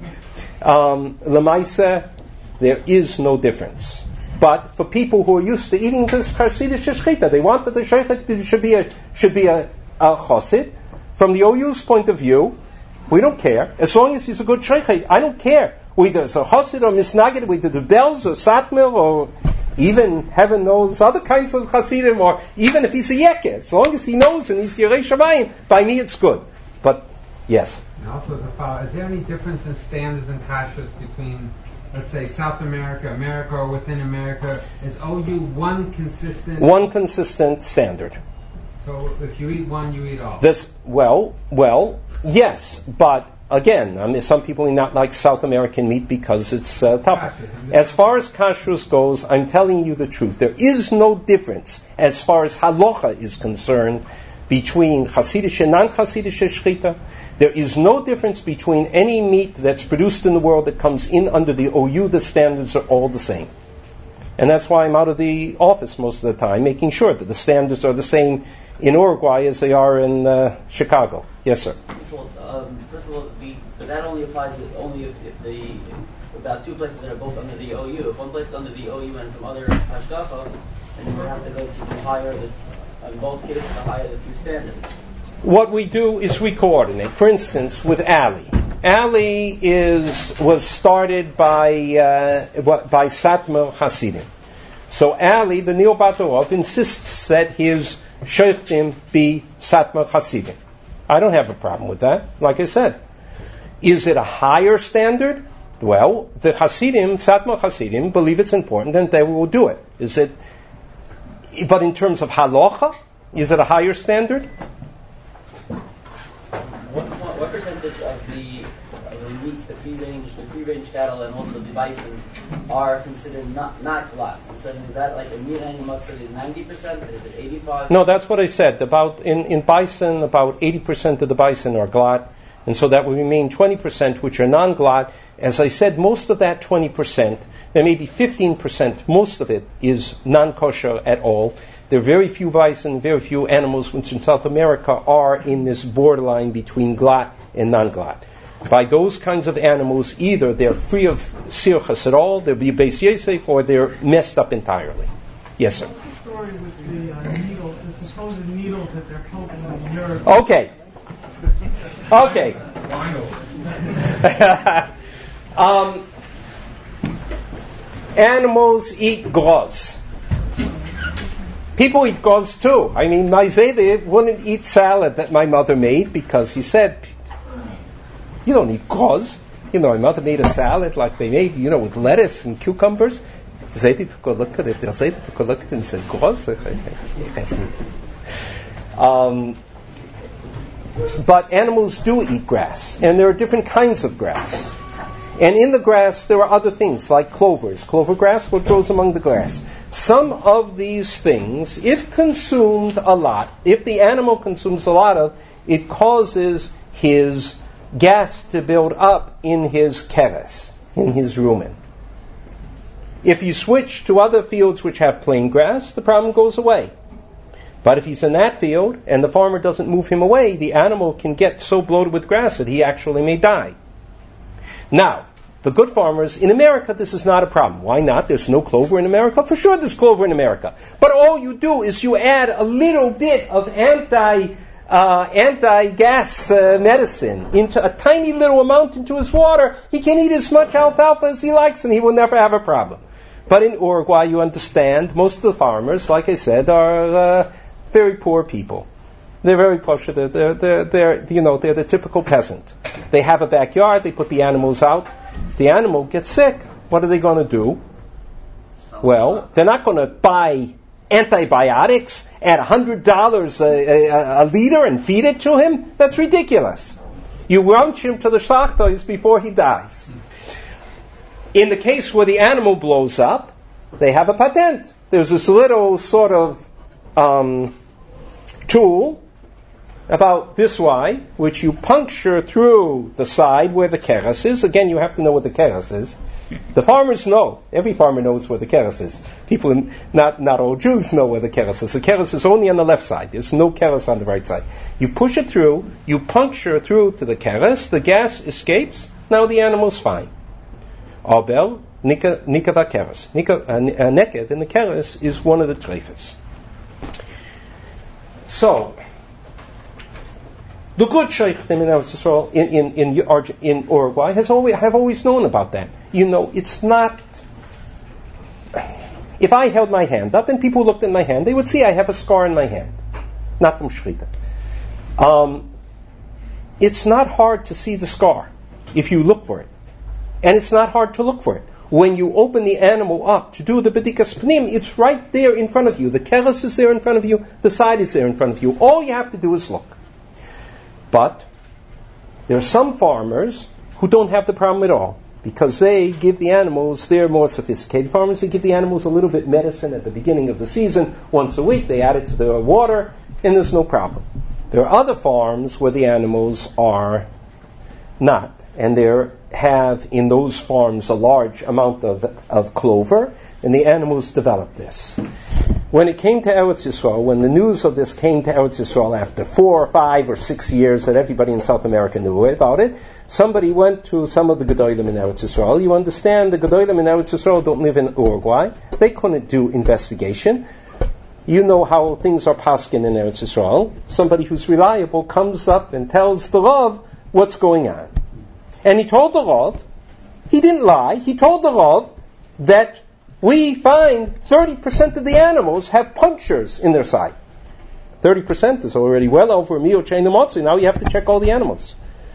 Lemaisa, there is no difference. But for people who are used to eating this Hasidish shechita, they want that the shechet should be a chosid. From the OU's point of view, we don't care. As long as he's a good shechet, I don't care. Whether it's a chosid or misnagid, whether the bells or satmir or even, heaven knows, other kinds of Hasidim, or even if he's a yekeh, as long as he knows and he's Yerei Shamayim, by me it's good. But, yes. And also as a follow, is there any difference in standards and kashrus between, let's say, South America, America, or within America? Is OU one consistent standard? So if you eat one, you eat all? Well, yes, but again, I mean, some people may not like South American meat because it's tougher. As far as kashrus goes, I'm telling you the truth. There is no difference as far as halacha is concerned between Hasidic and non-Hasidic shechita. There is no difference between any meat that's produced in the world that comes in under the OU. The standards are all the same. And that's why I'm out of the office most of the time, making sure that the standards are the same in Uruguay as they are in Chicago. Yes, sir. First of all, but that only applies if about two places that are both under the OU. If one place is under the OU and some other hashgacha, then you would have to go to the higher, in both cases, the higher of the two standards. What we do is we coordinate. For instance, with Ali. Ali was started by Satmar Hasidim. So Ali, the Nil Batorov, insists that his sheikhtim be Satmar Hasidim. I don't have a problem with that. Like I said, is it a higher standard? Well, the Hasidim, Satmar Hasidim, believe it's important, and they will do it. But in terms of halacha, is it a higher standard? What percentage of the meats, the free range cattle, and also the bison are considered not glut? I'm saying, is that like a meat animal that is 90%? Is it 85%? No, that's what I said. In bison, about 80% of the bison are glut, and so that would remain 20% which are non-glut. As I said, most of that 20%, there may be 15%, most of it is non-kosher at all. There are very few bison, very few animals which in South America are in this borderline between glut and non-glut. By those kinds of animals, either they're free of sirchas at all, they'll be beis yosef, or they're messed up entirely. Yes, sir. What's the story with the needle, the supposed needle that they're poking in Europe? Okay. Animals eat groz. People eat groz too. I mean, my Zayde wouldn't eat salad that my mother made because he said, you don't eat groz. My mother made a salad like they made, with lettuce and cucumbers. Zayde took a look at it. Zayde took a look at it and said, groz? But animals do eat grass, and there are different kinds of grass. And in the grass, there are other things like clovers. Clover grass, what grows among the grass. Some of these things, if consumed a lot, if the animal consumes a lot of, it causes his gas to build up in his keres, in his rumen. If you switch to other fields which have plain grass, the problem goes away. But if he's in that field and the farmer doesn't move him away, the animal can get so bloated with grass that he actually may die. Now, the good farmers, in America, this is not a problem. Why not? There's no clover in America? For sure there's clover in America. But all you do is you add a little bit of anti-gas medicine into a tiny little amount into his water. He can eat as much alfalfa as he likes and he will never have a problem. But in Uruguay, you understand, most of the farmers, like I said, are very poor people. They're very poor. They're the typical peasant. They have a backyard. They put the animals out. If the animal gets sick, what are they going to do? Well, they're not going to buy antibiotics at $100 a liter and feed it to him. That's ridiculous. You launch him to the shlachtos before he dies. In the case where the animal blows up, they have a patent. There's this little sort of tool about this wide, which you puncture through the side where the keres is. Again, you have to know what the keres is. The farmers know. Every farmer knows where the keres is. People, not all Jews know where the keres is. The keres is only on the left side. There's no keres on the right side. You push it through, you puncture through to the keres, the gas escapes, now the animal's fine. Arbel, Nikav keres. Nekev in the keres is one of the treifas. So, the good sheikhtim in Uruguay have always known about that. It's not. If I held my hand up and people looked at my hand, they would see I have a scar in my hand, not from shrita. It's not hard to see the scar if you look for it, and it's not hard to look for it. When you open the animal up to do the bedikas pnim, it's right there in front of you. The keres is there in front of you. The side is there in front of you. All you have to do is look. But There are some farmers who don't have the problem at all, because they give the animals, they're more sophisticated farmers, they give the animals a little bit medicine at the beginning of the season, once a week, they add it to their water, and there's no problem. There are other farms where the animals are not, and they have in those farms a large amount of clover, and the animals develop this. When it came to Eretz Yisrael, when the news of this came to Eretz Yisrael after 4 or 5 or 6 years that everybody in South America knew about it, somebody went to some of the Gedolim in Eretz Yisrael. You understand, the Gedolim in Eretz Yisrael don't live in Uruguay. They couldn't do investigation. You know how things are paskin in Eretz Yisrael. Somebody who's reliable comes up and tells the Rav what's going on. And he told the Rav, he didn't lie, he told the Rav that we find 30% of the animals have punctures in their side. 30% is already well over a miyot she'eino motzi. Now you have to check all the animals.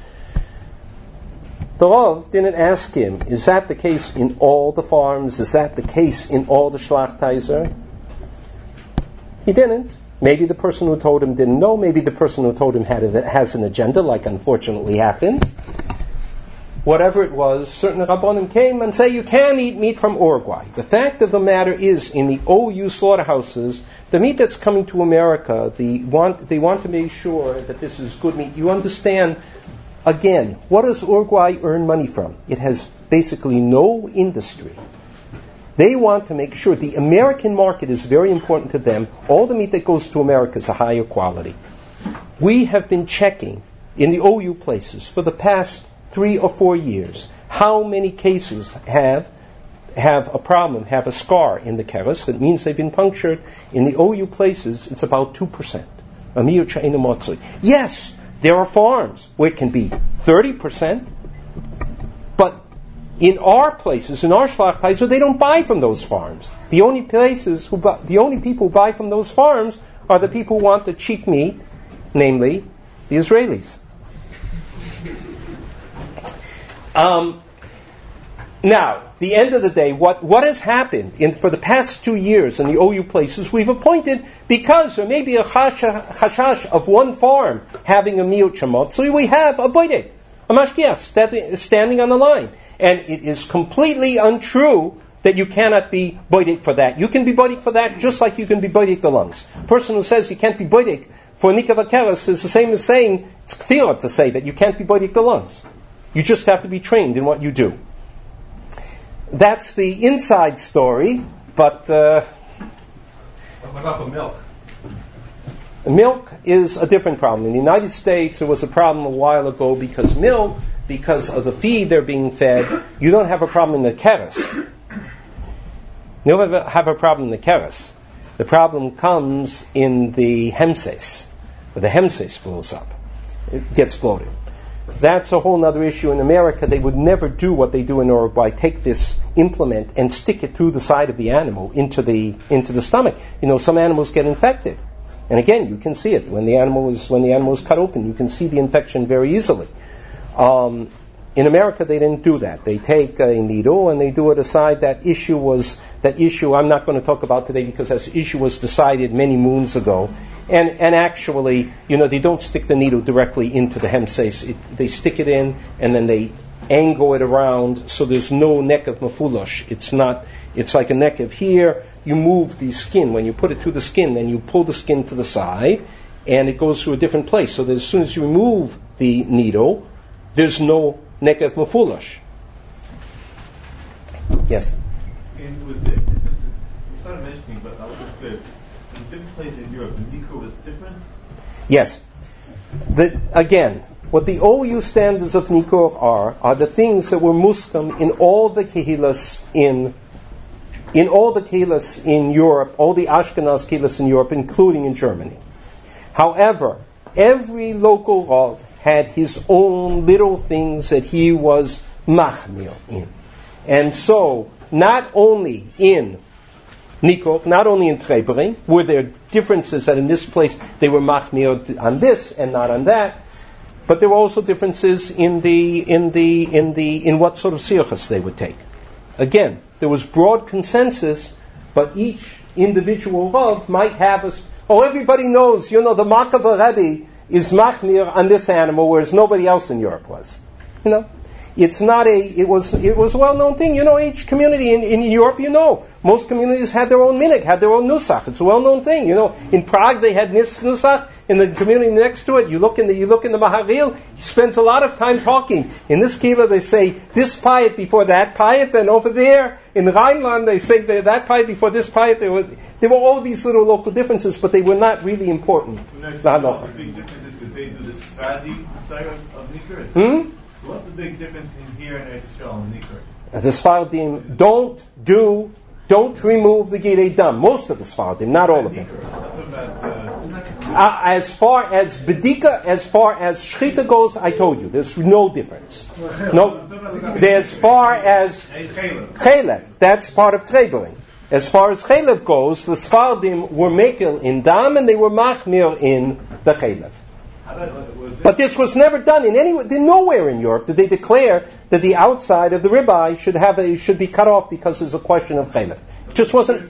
The Rav didn't ask him, is that the case in all the farms? Is that the case in all the Schlachteiser? He didn't. Maybe the person who told him didn't know. Maybe the person who told him has an agenda, like unfortunately happens. Whatever it was, certain Rabbonim came and say you can eat meat from Uruguay. The fact of the matter is, in the OU slaughterhouses, the meat that's coming to America, they want to make sure that this is good meat. You understand, again, what does Uruguay earn money from? It has basically no industry. They want to make sure the American market is very important to them. All the meat that goes to America is a higher quality. We have been checking in the OU places for the past 3 or 4 years, how many cases have a problem, have a scar in the keres. That means they've been punctured. In the OU places, it's about 2%. A miyot she'eino motzi. Yes, there are farms where it can be 30%, but in our places, in our Schlachteiser, they don't buy from those farms. The only people who buy from those farms are the people who want the cheap meat, namely the Israelis. Now, the end of the day, what has happened for the past 2 years in the OU places, we've appointed, because there may be a chashash of one farm having a miyot she'eino motzi, we have a boidek, a mashgiach standing on the line. And it is completely untrue that you cannot be boidek for that. You can be boidek for that just like you can be boidek the lungs. A person who says you can't be boidek for nikav hakeres is the same as saying, it's kfirah to say that you can't be boidek the lungs. You just have to be trained in what you do. That's the inside story, but what about the milk? Milk is a different problem. In the United States, there was a problem a while ago because of the feed they're being fed, you don't have a problem in the keres. You don't have a problem in the keres. The problem comes in the hemses, where the hemses blows up. It gets bloated. That's a whole other issue. In America, they would never do what they do in Uruguay, take this implement and stick it through the side of the animal into the stomach. You know, some animals get infected. And again, you can see it. When the animal is cut open, you can see the infection very easily. In America, they didn't do that. They take a needle and they do it aside. That issue I'm not going to talk about today because that issue was decided many moons ago. And actually, they don't stick the needle directly into the hemses. They stick it in and then they angle it around so there's no neck of mafulosh. It's like a neck of here. You move the skin. When you put it through the skin, then you pull the skin to the side and it goes through a different place. So that as soon as you remove the needle, there's no nekev mafulash. Yes? And was the difference, you started mentioning, but I wasn't clear. In different places in Europe, the Nico was different? Yes. Again, what the OU standards of Nico are the things that were muskam in all the kehilas in Europe, all the Ashkenaz kehilas in Europe, including in Germany. However, every local Rav had his own little things that he was machmir in. And so, not only in Nikov, not only in Trebering, were there differences that in this place they were machmir on this and not on that, but there were also differences in what sort of sirchas they would take. Again, there was broad consensus, but each individual Rav might have everybody knows, the Makava Rebbe is machmir on this animal, whereas nobody else in Europe was. It's not it was a well-known thing. Each community in Europe, most communities had their own minhag, had their own nusach. It's a well-known thing. In Prague they had nusach. In the community next to it, you look in the Maharil, he spends a lot of time talking. In this kila they say this payat before that payat, and over there in the Rhineland they say that payat before this payat. There were all these little local differences, but they were not really important. The big difference is that they do the Svadi side of Nikkur. So what's the big difference in here in Eretz Yisrael and Nikkur? The Sfardim don't remove the Girei Dam. Most of the Sfardim, not all of them. As far as Bedika, as far as Shchita goes, I told you, there's no difference. No, as far as Chelev, that's part of Trebeling. As far as Chelev goes, the Sfardim were Mekel in Dam and they were Machmir in the Chelev. But this was never done nowhere in Europe did they declare that the outside of the ribeye should be cut off because there's a question of chaylev. It just wasn't.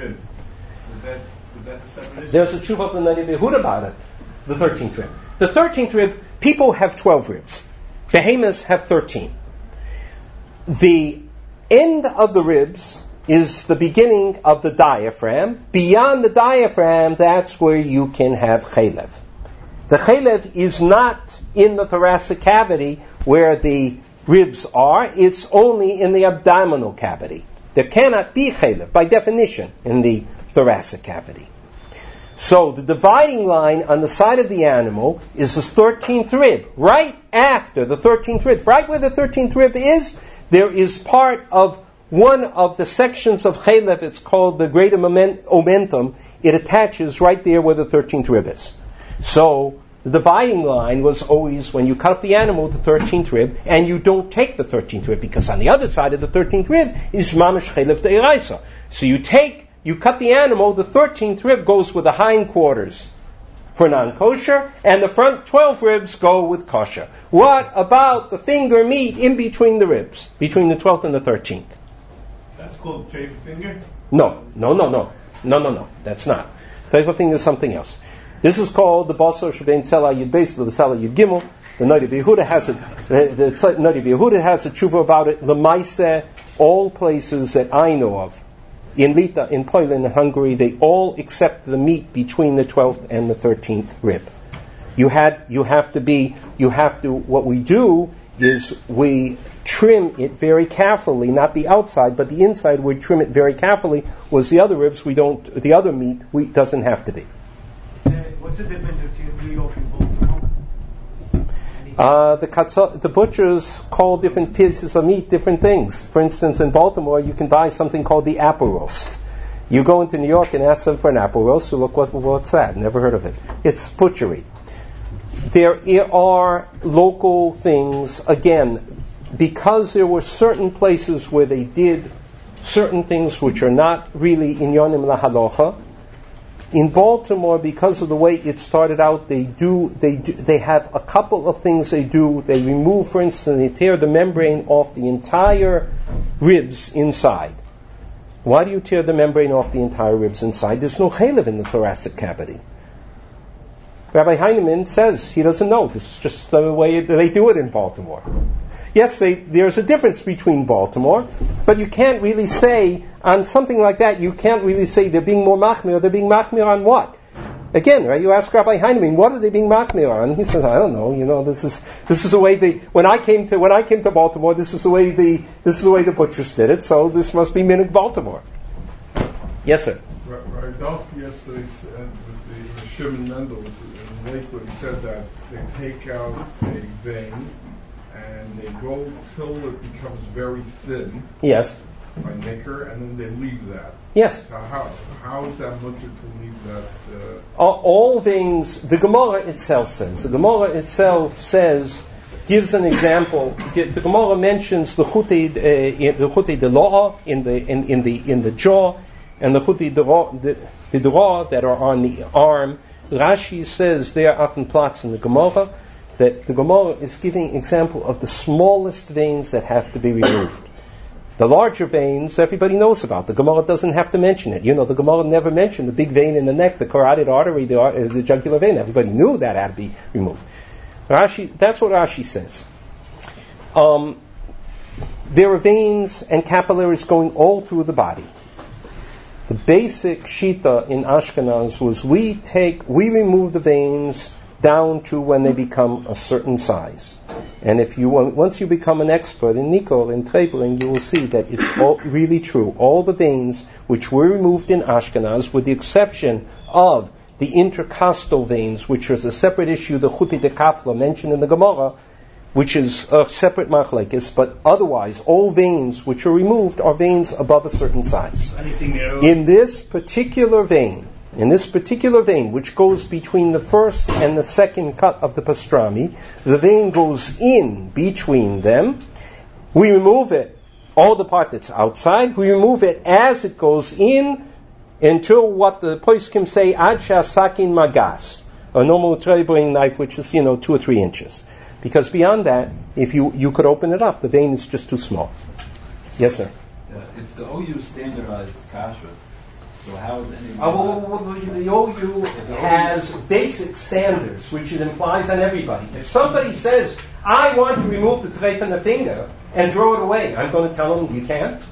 There's a tshuva of the Nadi Behud about it. The 13th rib. The 13th rib. People have 12 ribs. Behemoths have 13. The end of the ribs is the beginning of the diaphragm. Beyond the diaphragm, that's where you can have chaylev. The chaylev is not in the thoracic cavity where the ribs are. It's only in the abdominal cavity. There cannot be chaylev, by definition, in the thoracic cavity. So the dividing line on the side of the animal is the 13th rib. Right after the 13th rib, right where the 13th rib is, there is part of one of the sections of chaylev. It's called the greater omentum. It attaches right there where the 13th rib is. So the dividing line was always when you cut up the animal, the 13th rib, and you don't take the 13th rib because on the other side of the 13th rib is mamash chaylev de'iraisa. So you cut the animal, the 13th rib goes with the hindquarters for non-kosher, and the front 12 ribs go with kosher. What about the finger meat in between the ribs, between the 12th and the 13th? That's called treifa finger? No. That's not. Treifa finger is something else. This is called the Basar Shebein Tzela Yud Beis L'Sela Yud Gimel. The Nadi B'Yehuda has it. The Nadi B'Yehuda has a tshuva about it. L'maiseh, all places that I know of, in Lita, in Poland, in Hungary, they all accept the meat between the 12th and the 13th rib. What we do is we trim it very carefully, not the outside, but the inside we trim it very carefully, whereas the other ribs the other meat doesn't have to be. What's the difference between New York and Baltimore? The butchers call different pieces of meat different things. For instance, in Baltimore, you can buy something called the apple roast. You go into New York and ask them for an apple roast. So look, what's that? Never heard of it. It's butchery. There are local things, again, because there were certain places where they did certain things which are not really inyonim lahalocha. In Baltimore, because of the way it started out, they have a couple of things they do. They remove, for instance, they tear the membrane off the entire ribs inside. Why do you tear the membrane off the entire ribs inside? There's no chaylev in the thoracic cavity. Rabbi Heinemann says he doesn't know. This is just the way they do it in Baltimore. Yes, there's a difference between Baltimore, but you can't really say, on something like that, you can't really say they're being more machmir. They're being machmir on what? Again, right? You ask Rabbi Heinemann, what are they being machmir on? He says, I don't know. This is the way when I came to Baltimore, this is the way the butchers did it. So this must be minhag Baltimore. Yes, sir. Rydowski yesterday said with the Shimon Mendel in Lakewood, he said that they take out a vein and they go till it becomes very thin. Yes. By Nicker, and then they leave that. Yes. So how is that much to leave that? All veins. The Gemara itself gives an example. The Gemara mentions the chutei de lo'a in the jaw, and the chutei de ra that are on the arm. Rashi says there are often plots in the Gemara that the Gemara is giving example of the smallest veins that have to be removed. The larger veins, everybody knows about. The Gemara doesn't have to mention it. The Gemara never mentioned the big vein in the neck, the carotid artery, the jugular vein. Everybody knew that had to be removed. That's what Rashi says. There are veins and capillaries going all through the body. The basic shita in Ashkenaz was we remove the veins down to when they become a certain size. And once you become an expert in Nikol and Trebling, you will see that it's all really true. All the veins which were removed in Ashkenaz, with the exception of the intercostal veins, which is a separate issue, the Chuti de Kafla mentioned in the Gemara, which is a separate machlekes, but otherwise all veins which are removed are veins above a certain size. In this particular vein, which goes between the first and the second cut of the pastrami, the vein goes in between them. We remove it, all the part that's outside, we remove it as it goes in until what the poskim say, ad sakin magas, a normal trebling knife, which is 2 or 3 inches. Because beyond that, if you could open it up, the vein is just too small. Yes, sir. If the OU standardized kashrus, so how is any? The OU has basic standards, which it implies on everybody. If somebody says, I want to remove the treif and the finger and throw it away, I'm going to tell them you can't.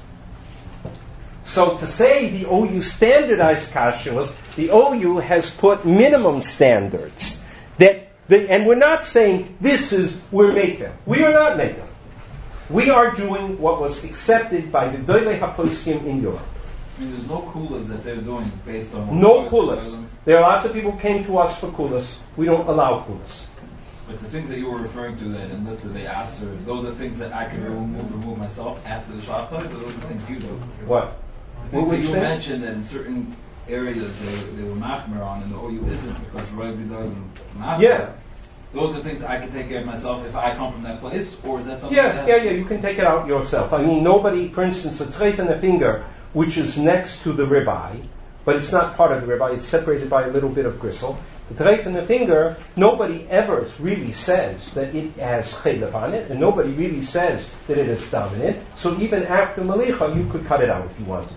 So to say the OU standardized kashrus, the OU has put minimum standards and we're not saying we're making. We are not making. We are doing what was accepted by the Doilei HaPoskim in Europe. There's no kulas that they're doing based on... No kulas. There are lots of people who came to us for kulas. We don't allow kulas. But the things that you were referring to that in Little they asked, those are things that I can remove myself after the shachar, or those are things you do? What? You mentioned that in certain areas they were machmer on, and the OU isn't because Roy Vidal machmer. Yeah. Those are things I can take care of myself if I come from that place, or is that something? Yeah. You can take it out yourself. Nobody, for instance, a treif in the finger, which is next to the ribeye, but it's not part of the ribeye. It's separated by a little bit of gristle. The treif in the finger, nobody ever really says that it has chaylev on it, and nobody really says that it is dominant. So even after malicha, you could cut it out if you wanted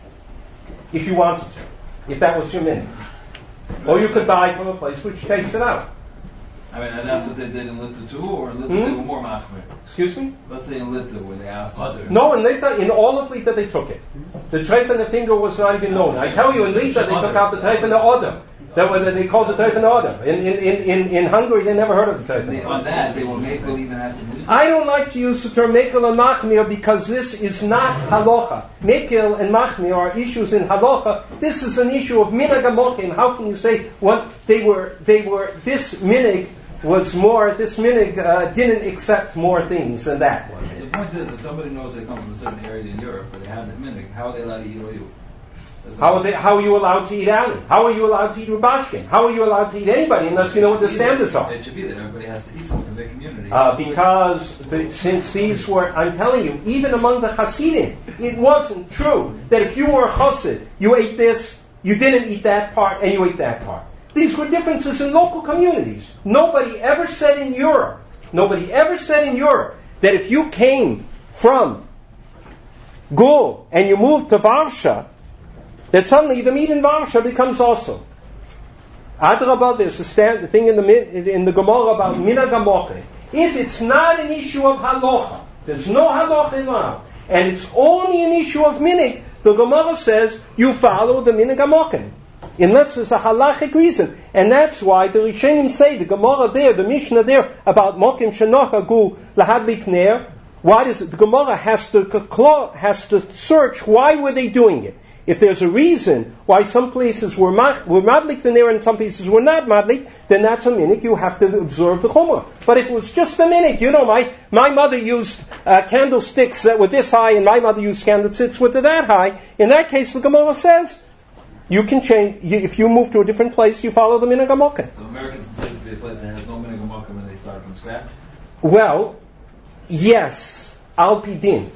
to. If that was your minute. Or you could buy from a place which takes it out. And that's what they did in Little too, or in Little they were more machmer? Excuse me? Let's say in Little where they asked others. No, in all of Lita they took it. The treif and the finger was not even known. I tell you, in Lita they took out the treif and the odem. They called the treif and the odem. In Hungary they never heard of the treif and the odem. On that they were makel even after Lita. I don't like to use the term mekel and machmir because this is not halacha. Mekel and machmir are issues in halacha. This is an issue of minhag hamokim. How can you say what they were? This minhag was more. This minhag didn't accept more things than that one. The point is, if somebody knows they come from a certain area in Europe where they have that minhag, how are they allowed to eat OU? How are you allowed to eat Ali? How are you allowed to eat Rubashkin? How are you allowed to eat anybody unless you know what the standards are? It should be that everybody has to eat something in their community. Because since these were, I'm telling you, even among the Hasidim, it wasn't true that if you were a Chassid, you ate this, you didn't eat that part, and you ate that part. These were differences in local communities. Nobody ever said in Europe that if you came from Gul and you moved to Varsha, that suddenly the meat in Varsha becomes also. Adrabah, there's the thing in the Gemara about minhag hamokim. If it's not an issue of halacha, there's no halacha involved, and it's only an issue of minhag, the Gemara says you follow the minhag hamokim, unless there's a halachic reason. And that's why the Rishonim say, the Gemara there, the Mishnah there, about mokim shenochagu lahadlik ner, why does it? The Gemara has to search, why were they doing it? If there's a reason why some places were madlik the ner and some places were not madlik, then that's a minhag. You have to observe the chumrah. But if it was just a minhag, my mother used candlesticks that were this high, and my mother used candlesticks that were that high. In that case, the Gemara says you can change. If you move to a different place, you follow the minhag hamokim. So America is considered to be a place that has no minhag hamokim when they start from scratch. Well, yes, al pi din.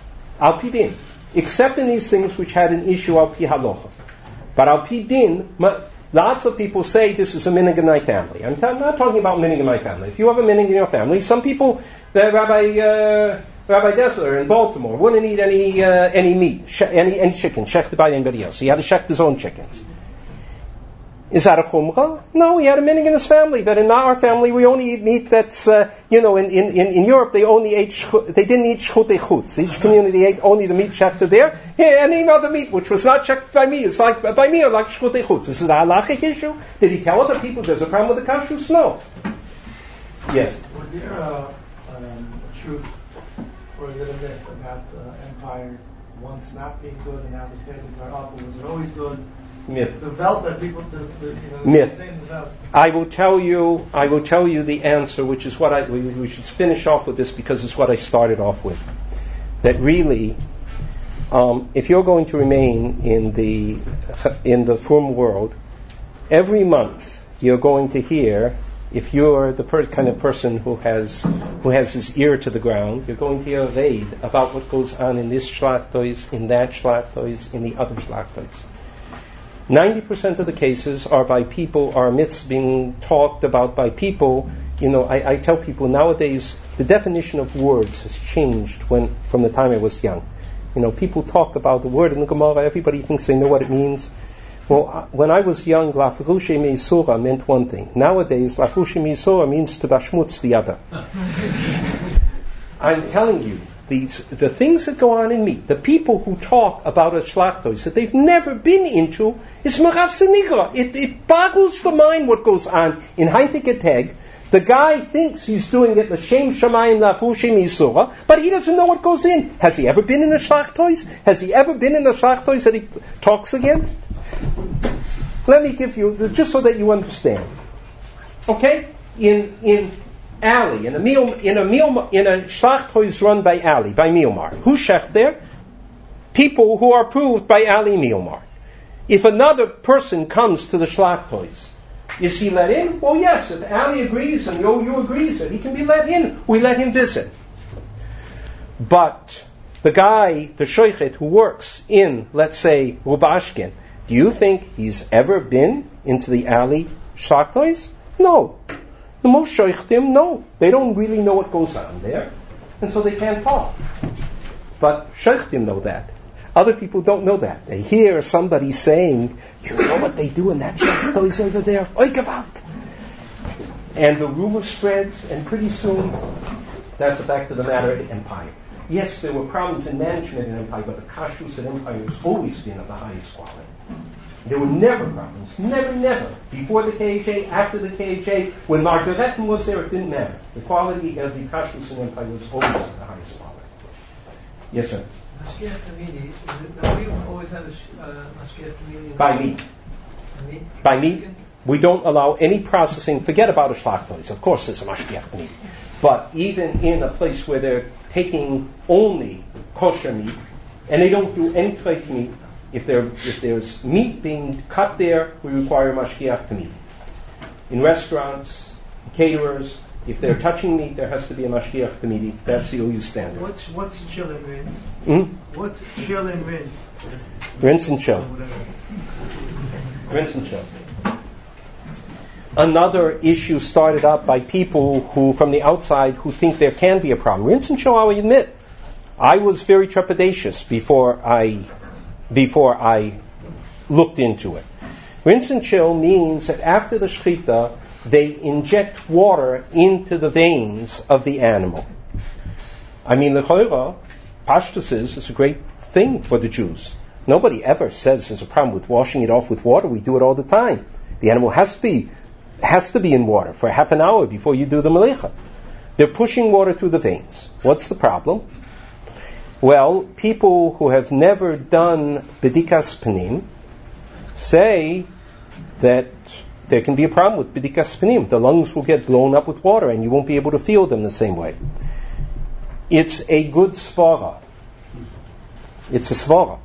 Except in these things which had an issue al pi halacha. But al pi din, lots of people say this is a minhag in my family. I'm not talking about minhag in my family. If you have a minhag in your family, some people, the Rabbi Rabbi Dessler in Baltimore wouldn't eat any meat, any chicken, shechted by anybody else. He had to shecht his own chickens. Is that a chumrah? No, he had a minhag in his family that in our family we only eat meat that's, in Europe they didn't eat shchutei chutz. Each community ate only the meat shechted there. Yeah, any other meat which was not shechted by me, it's like by me or like shchutei chutz. This is a halachic issue. Did he tell other people there's a problem with the kashrus? No. Yes. Was there a truth or a little bit about empire once not being good and now the standards are up, or was it always good? Myth. The belt that people, myth. saying the belt. I will tell you the answer, which is what we should finish off with this because it's what I started off with. That really, if you're going to remain in the Frum world, every month you're going to hear, if you're the kind of person who has his ear to the ground, you're going to hear a raid about what goes on in this shlachtois, in that shlachtois, in the other shlachtois. 90% of the cases are by people, are myths being talked about by people. I tell people nowadays the definition of words has changed from the time I was young. People talk about the word in the Gemara, everybody thinks they know what it means. Well, when I was young, lafrushe meisura meant one thing. Nowadays, lafrushe meisura means to bashmutz the other. I'm telling you, the things that go on in meat, the people who talk about a shlachtos that they've never been into, is merav senigra. It boggles the mind what goes on in Heintik Eteg. The guy thinks he's doing it l'shem shamayim lafrushe meisura, but he doesn't know what goes in. Has he ever been in a shlachtos? Has he ever been in the shlachtos that he talks against? Let me give you, just so that you understand. Okay? In Ali, in a shlachtos run by Ali, by Milmar. Who's shech there? People who are approved by Ali Milmar. If another person comes to the shlachtos, is he let in? Well, yes. If Ali agrees and you agrees that he can be let in, we let him visit. But the guy, the shoichet who works in, let's say, Rubashkin, do you think he's ever been into the Ali shlachtos? No. The most shoichtim, no. They don't really know what goes on there, and so they can't talk. But shoichtim know that. Other people don't know that. They hear somebody saying, you know what they do in that shechtos over there? Oikavak! And the rumor spreads, and pretty soon, that's a fact of the matter of the empire. Yes, there were problems in management in empire, but the kashrus in empire has always been of the highest quality. There were never problems. Never. Before the KHA, after the KHA, when Margaretten was there, it didn't matter. The quality of the kashrus in empire was always of the highest quality. Yes, sir? Mashgiach Tamidi, now we always have a Mashgiach Tamidi. By meat. By meat. We don't allow any processing. Forget about a shlachtos. Of course there's a Mashgiach Tamidi. But even in a place where they're taking only kosher meat, and they don't do any treif meat, if there's meat being cut there, we require mashgiach tamidi. In restaurants, caterers, if they're touching meat, there has to be a mashgiach tamidi. That's the OU standard. What's chill and rinse? What's chill and rinse? Rinse and chill. Rinse and chill. Another issue started up by people who, from the outside, who think there can be a problem. Rinse and chill, I will admit. I was very trepidatious before I looked into it. Rinse and chill means that after the shechita, they inject water into the veins of the animal. I mean, l'chorah, pashtus is it's a great thing for the Jews. Nobody ever says there's a problem with washing it off with water. We do it all the time. The animal has to be in water for half an hour before you do the melicha. They're pushing water through the veins. What's the problem? Well, people who have never done bedikas panim say that there can be a problem with bedikas panim. The lungs will get blown up with water and you won't be able to feel them the same way. It's a good svara. It's a svara.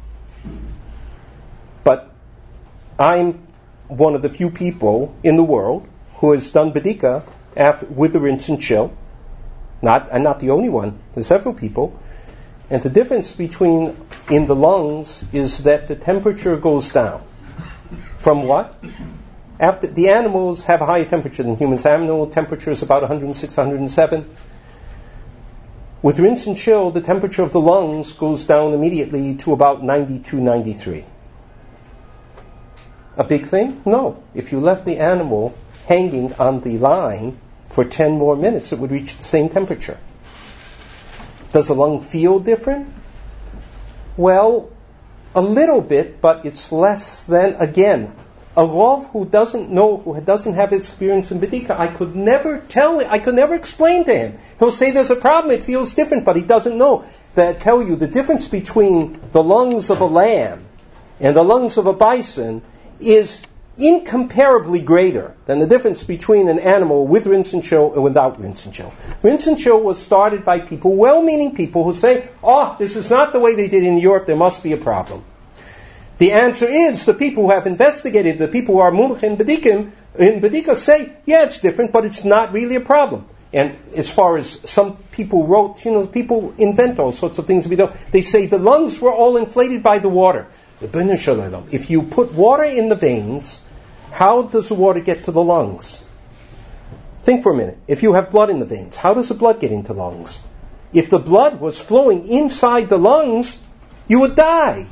But I'm one of the few people in the world who has done bedika with the rinse and chill. I'm not the only one. There's several people. And the difference between in the lungs is that the temperature goes down. From what? After the animals have a higher temperature than humans. Animal temperature is about 106, 107. With rinse and chill, the temperature of the lungs goes down immediately to about 92, 93. A big thing? No. If you left the animal hanging on the line for 10 more minutes, it would reach the same temperature. Does the lung feel different? Well, a little bit, but it's less than, again, a Rav who doesn't know, who doesn't have experience in Bedika, I could never explain to him. He'll say there's a problem, it feels different, but he doesn't know. That tell you the difference between the lungs of a lamb and the lungs of a bison is incomparably greater than the difference between an animal with rinse and chill and without rinse and chill. Rinse and chill was started by people, well-meaning people, who say, this is not the way they did in Europe, there must be a problem. The answer is, the people who have investigated, the people who are mumch in Bedika say, yeah, it's different, but it's not really a problem. And as far as some people wrote, people invent all sorts of things. They say the lungs were all inflated by the water. If you put water in the veins, how does the water get to the lungs? Think for a minute. If you have blood in the veins, how does the blood get into the lungs? If the blood was flowing inside the lungs, you would die.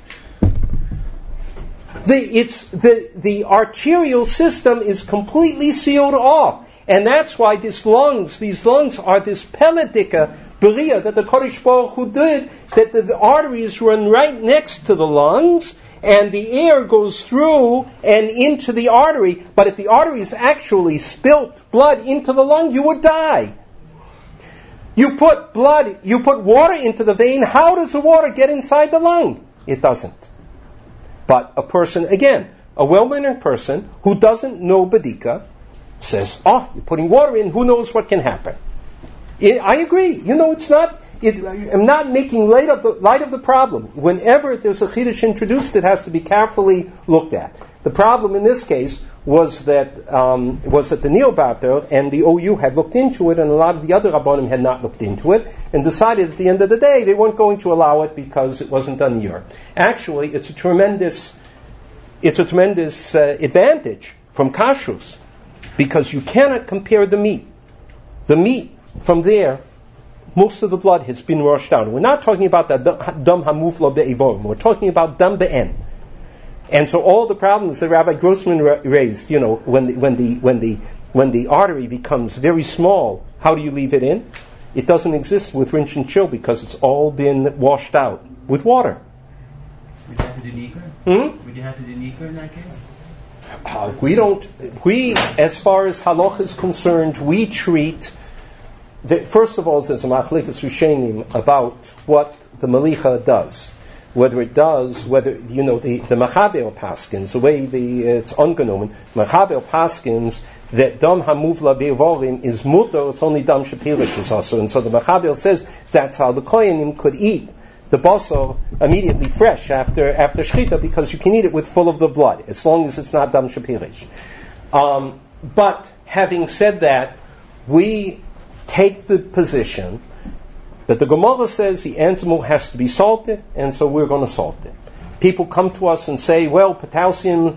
The arterial system is completely sealed off. And that's why these lungs are this peledika beria that the Kodesh Baruch Hu did, that the arteries run right next to the lungs, and the air goes through and into the artery. But if the arteries actually spilt blood into the lung, you would die. You put water into the vein, how does the water get inside the lung? It doesn't. But a person, again, a well-mannered person who doesn't know Bedika says, you're putting water in, who knows what can happen. I agree. I'm not making light of the problem. Whenever there's a chiddush introduced, it has to be carefully looked at. The problem in this case was that the Neobater and the OU had looked into it, and a lot of the other Rabbanim had not looked into it, and decided at the end of the day they weren't going to allow it because it wasn't done in Europe. Actually, it's a tremendous advantage from kashrus, because you cannot compare the meat. The meat from there, most of the blood has been washed out. We're not talking about the dam hamufla be'ivorim. We're talking about dam be'en. And so all the problems that Rabbi Grossman raised, when the artery becomes very small, how do you leave it in? It doesn't exist with rinse and chill because it's all been washed out with water. Would you have to do nikkur? Would you have to do nikkur in that case? As far as halach is concerned, we treat, first of all, there's a machlekas rishonim about what the malicha does. The Machabeo Paskins, the way it's ungenomen, Machabeo Paskins, that dam hamuvla be'avorim is mutter, it's only dam shapirish is also. And so the Machabeo says that's how the Kohanim could eat the basar immediately fresh after shchita, because you can eat it with full of the blood, as long as it's not dam shapirish. But having said that, we take the position that the Gemara says the animal has to be salted, and so we're going to salt it. People come to us and say, well, potassium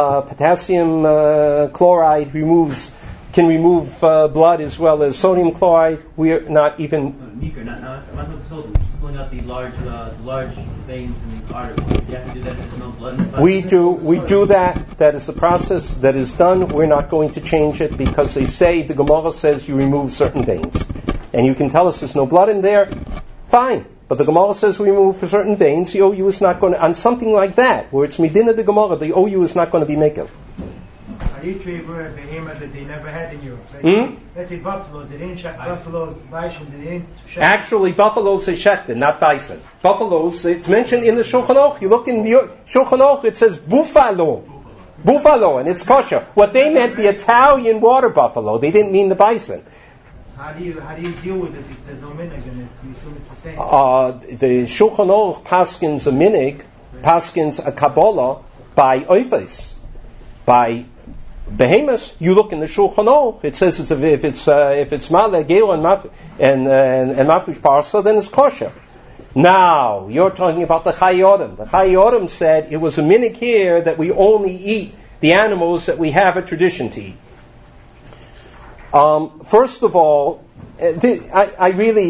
chloride can remove blood as well as sodium chloride. We're not even... Nikkur, not salt, just pulling out the large veins and arteries. Do you have to do that if there's no blood in the body? We do that. That is the process that is done. We're not going to change it because they say, the Gemara says you remove certain veins. And you can tell us there's no blood in there, fine. But the Gemara says we remove for certain veins. The OU is not going to, on something like that, where it's Medina the Gemara, the OU is not going to be making. How do you treat a behemoth that they never had in Europe? Let's say buffaloes. They didn't check buffaloes, bison, they didn't check. Actually, buffaloes say shechted, not bison. Buffaloes, it's mentioned in the Shulchan Aruch. You look in the Shulchan Aruch, it says buffalo, and it's kosher. What they meant, the Italian water buffalo. They didn't mean the bison. How do you deal with it if there's no minig in it? You assume it's the same. The Shulchan Aruch paskins a minig, paskins a kabbalah by oifes, by behemoths. You look in the Shulchan Aruch, it says if it's maleh, gel, and mafresh parsa, then it's kosher. Now you're talking about the Chayyim. The Chayyim said it was a minig here that we only eat the animals that we have a tradition to eat. First of all, I really,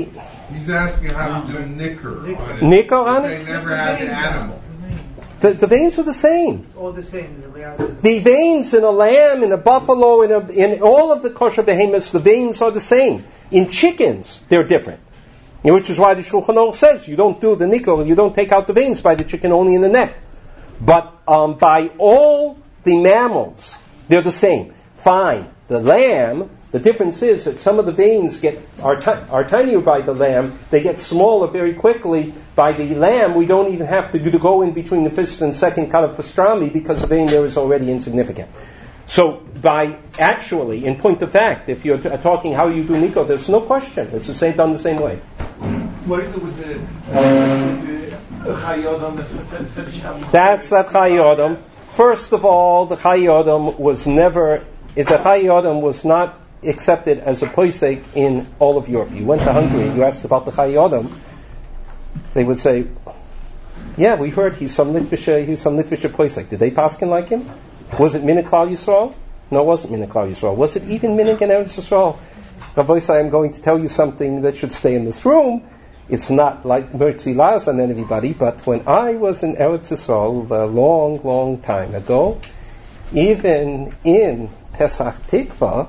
He's asking how to do nicker on it. Nicker on They it? never had the animal. The veins are the same. All the same. The veins in a lamb, in a buffalo, in all of the kosher behemoths, the veins are the same. In chickens, they're different. Which is why the Shulchan Aruch says you don't do the nicker, you don't take out the veins by the chicken, only in the neck. But by all the mammals, they're the same. Fine. The lamb, the difference is that some of the veins are tinier by the lamb. They get smaller very quickly. By the lamb, we don't even have to go in between the first and second cut of pastrami because the vein there is already insignificant. So actually, in point of fact, if you're talking how you do nicker, there's no question. It's done the same way. What do you do with the Chayodam? That's that Chayodam. First of all, the Chayodam was not accepted as a posek in all of Europe. You went to Hungary and you asked about the Chayodam, they would say, yeah, we heard he's some Litvisha posek. Did they paskin like him? Was it Minik Klal Yisrael? No, it wasn't Minik Klal Yisrael. Was it even Minik in Eretz Yisrael? Rabbi Isai, I'm going to tell you something that should stay in this room. It's not like Mertzi Laz on anybody, but when I was in Eretz Yisrael a long, long time ago, even in Pesach Tikva,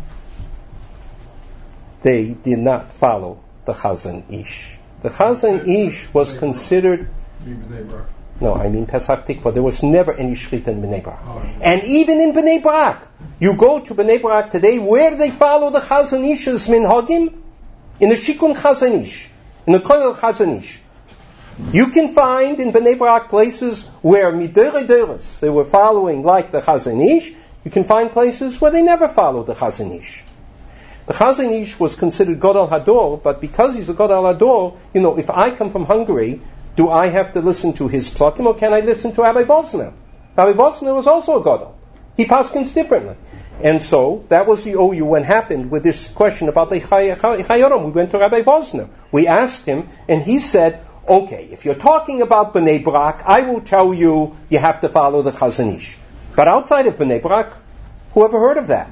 they did not follow the Chazan Ish. The Chazan Ish was considered... No, I mean Pesach Tikva. There was never any Shechita in Bnei Brak. And even in Bnei Brak, you go to Bnei Brak today, where do they follow the Chazan Ish's minhagim? In the Shikun Chazan Ish, in the Kollel Chazan Ish. You can find in Bnei Brak places where Midere Deres they were following like the Chazan Ish. You can find places where they never followed the Chazan Ish. The Chazan Ish was considered Gadol Hador, but because he's a Gadol Hador, if I come from Hungary, do I have to listen to his plukim, or can I listen to Rabbi Vosner? Rabbi Vosner was also a Gadol. He paskins differently. And so, that was the OU when happened with this question about the Chayodam. We went to Rabbi Vosner. We asked him, and he said, okay, if you're talking about Bnei Brak, I will tell you have to follow the Chazan Ish. But outside of Bnei Brak, who ever heard of that?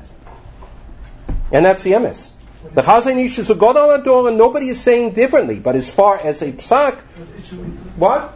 And that's the emes. The Chazan Ish is a Gadol Hador, and nobody is saying differently. But as far as a psak, what?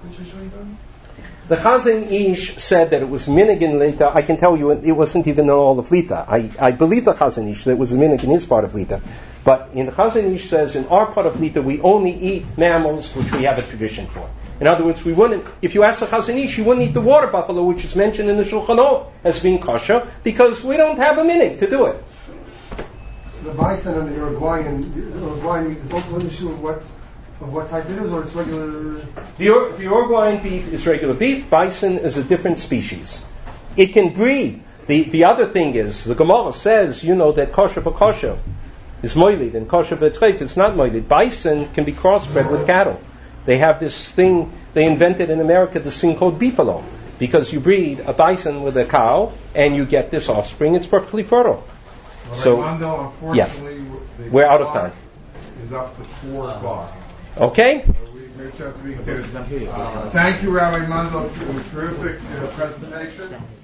The Chazan Ish said that it was minig in Lita. I can tell you it wasn't even in all of Lita. I believe the Chazan Ish that it was a minig in his part of Lita. But in the Chazan Ish says in our part of Lita we only eat mammals which we have a tradition for. In other words, we wouldn't. If you ask the Chazan Ish, you wouldn't eat the water buffalo, which is mentioned in the Shulchan Aruch as being kosher, because we don't have a minig to do it. The bison and the Uruguayan meat is also an issue of what type it is, or it's regular? The Uruguayan beef is regular beef. Bison is a different species. It can breed. The other thing is, the Gemara says, that kosher b'kosher is moilid, and kosher b'treif is not moilid. Bison can be crossbred with cattle. They have this thing, they invented in America, this thing called beefalo, because you breed a bison with a cow, and you get this offspring. It's perfectly fertile. So, yes, we're out of time. Is up to 4 o'clock. Okay. Thank you, Rabbi Mandel, for a terrific presentation.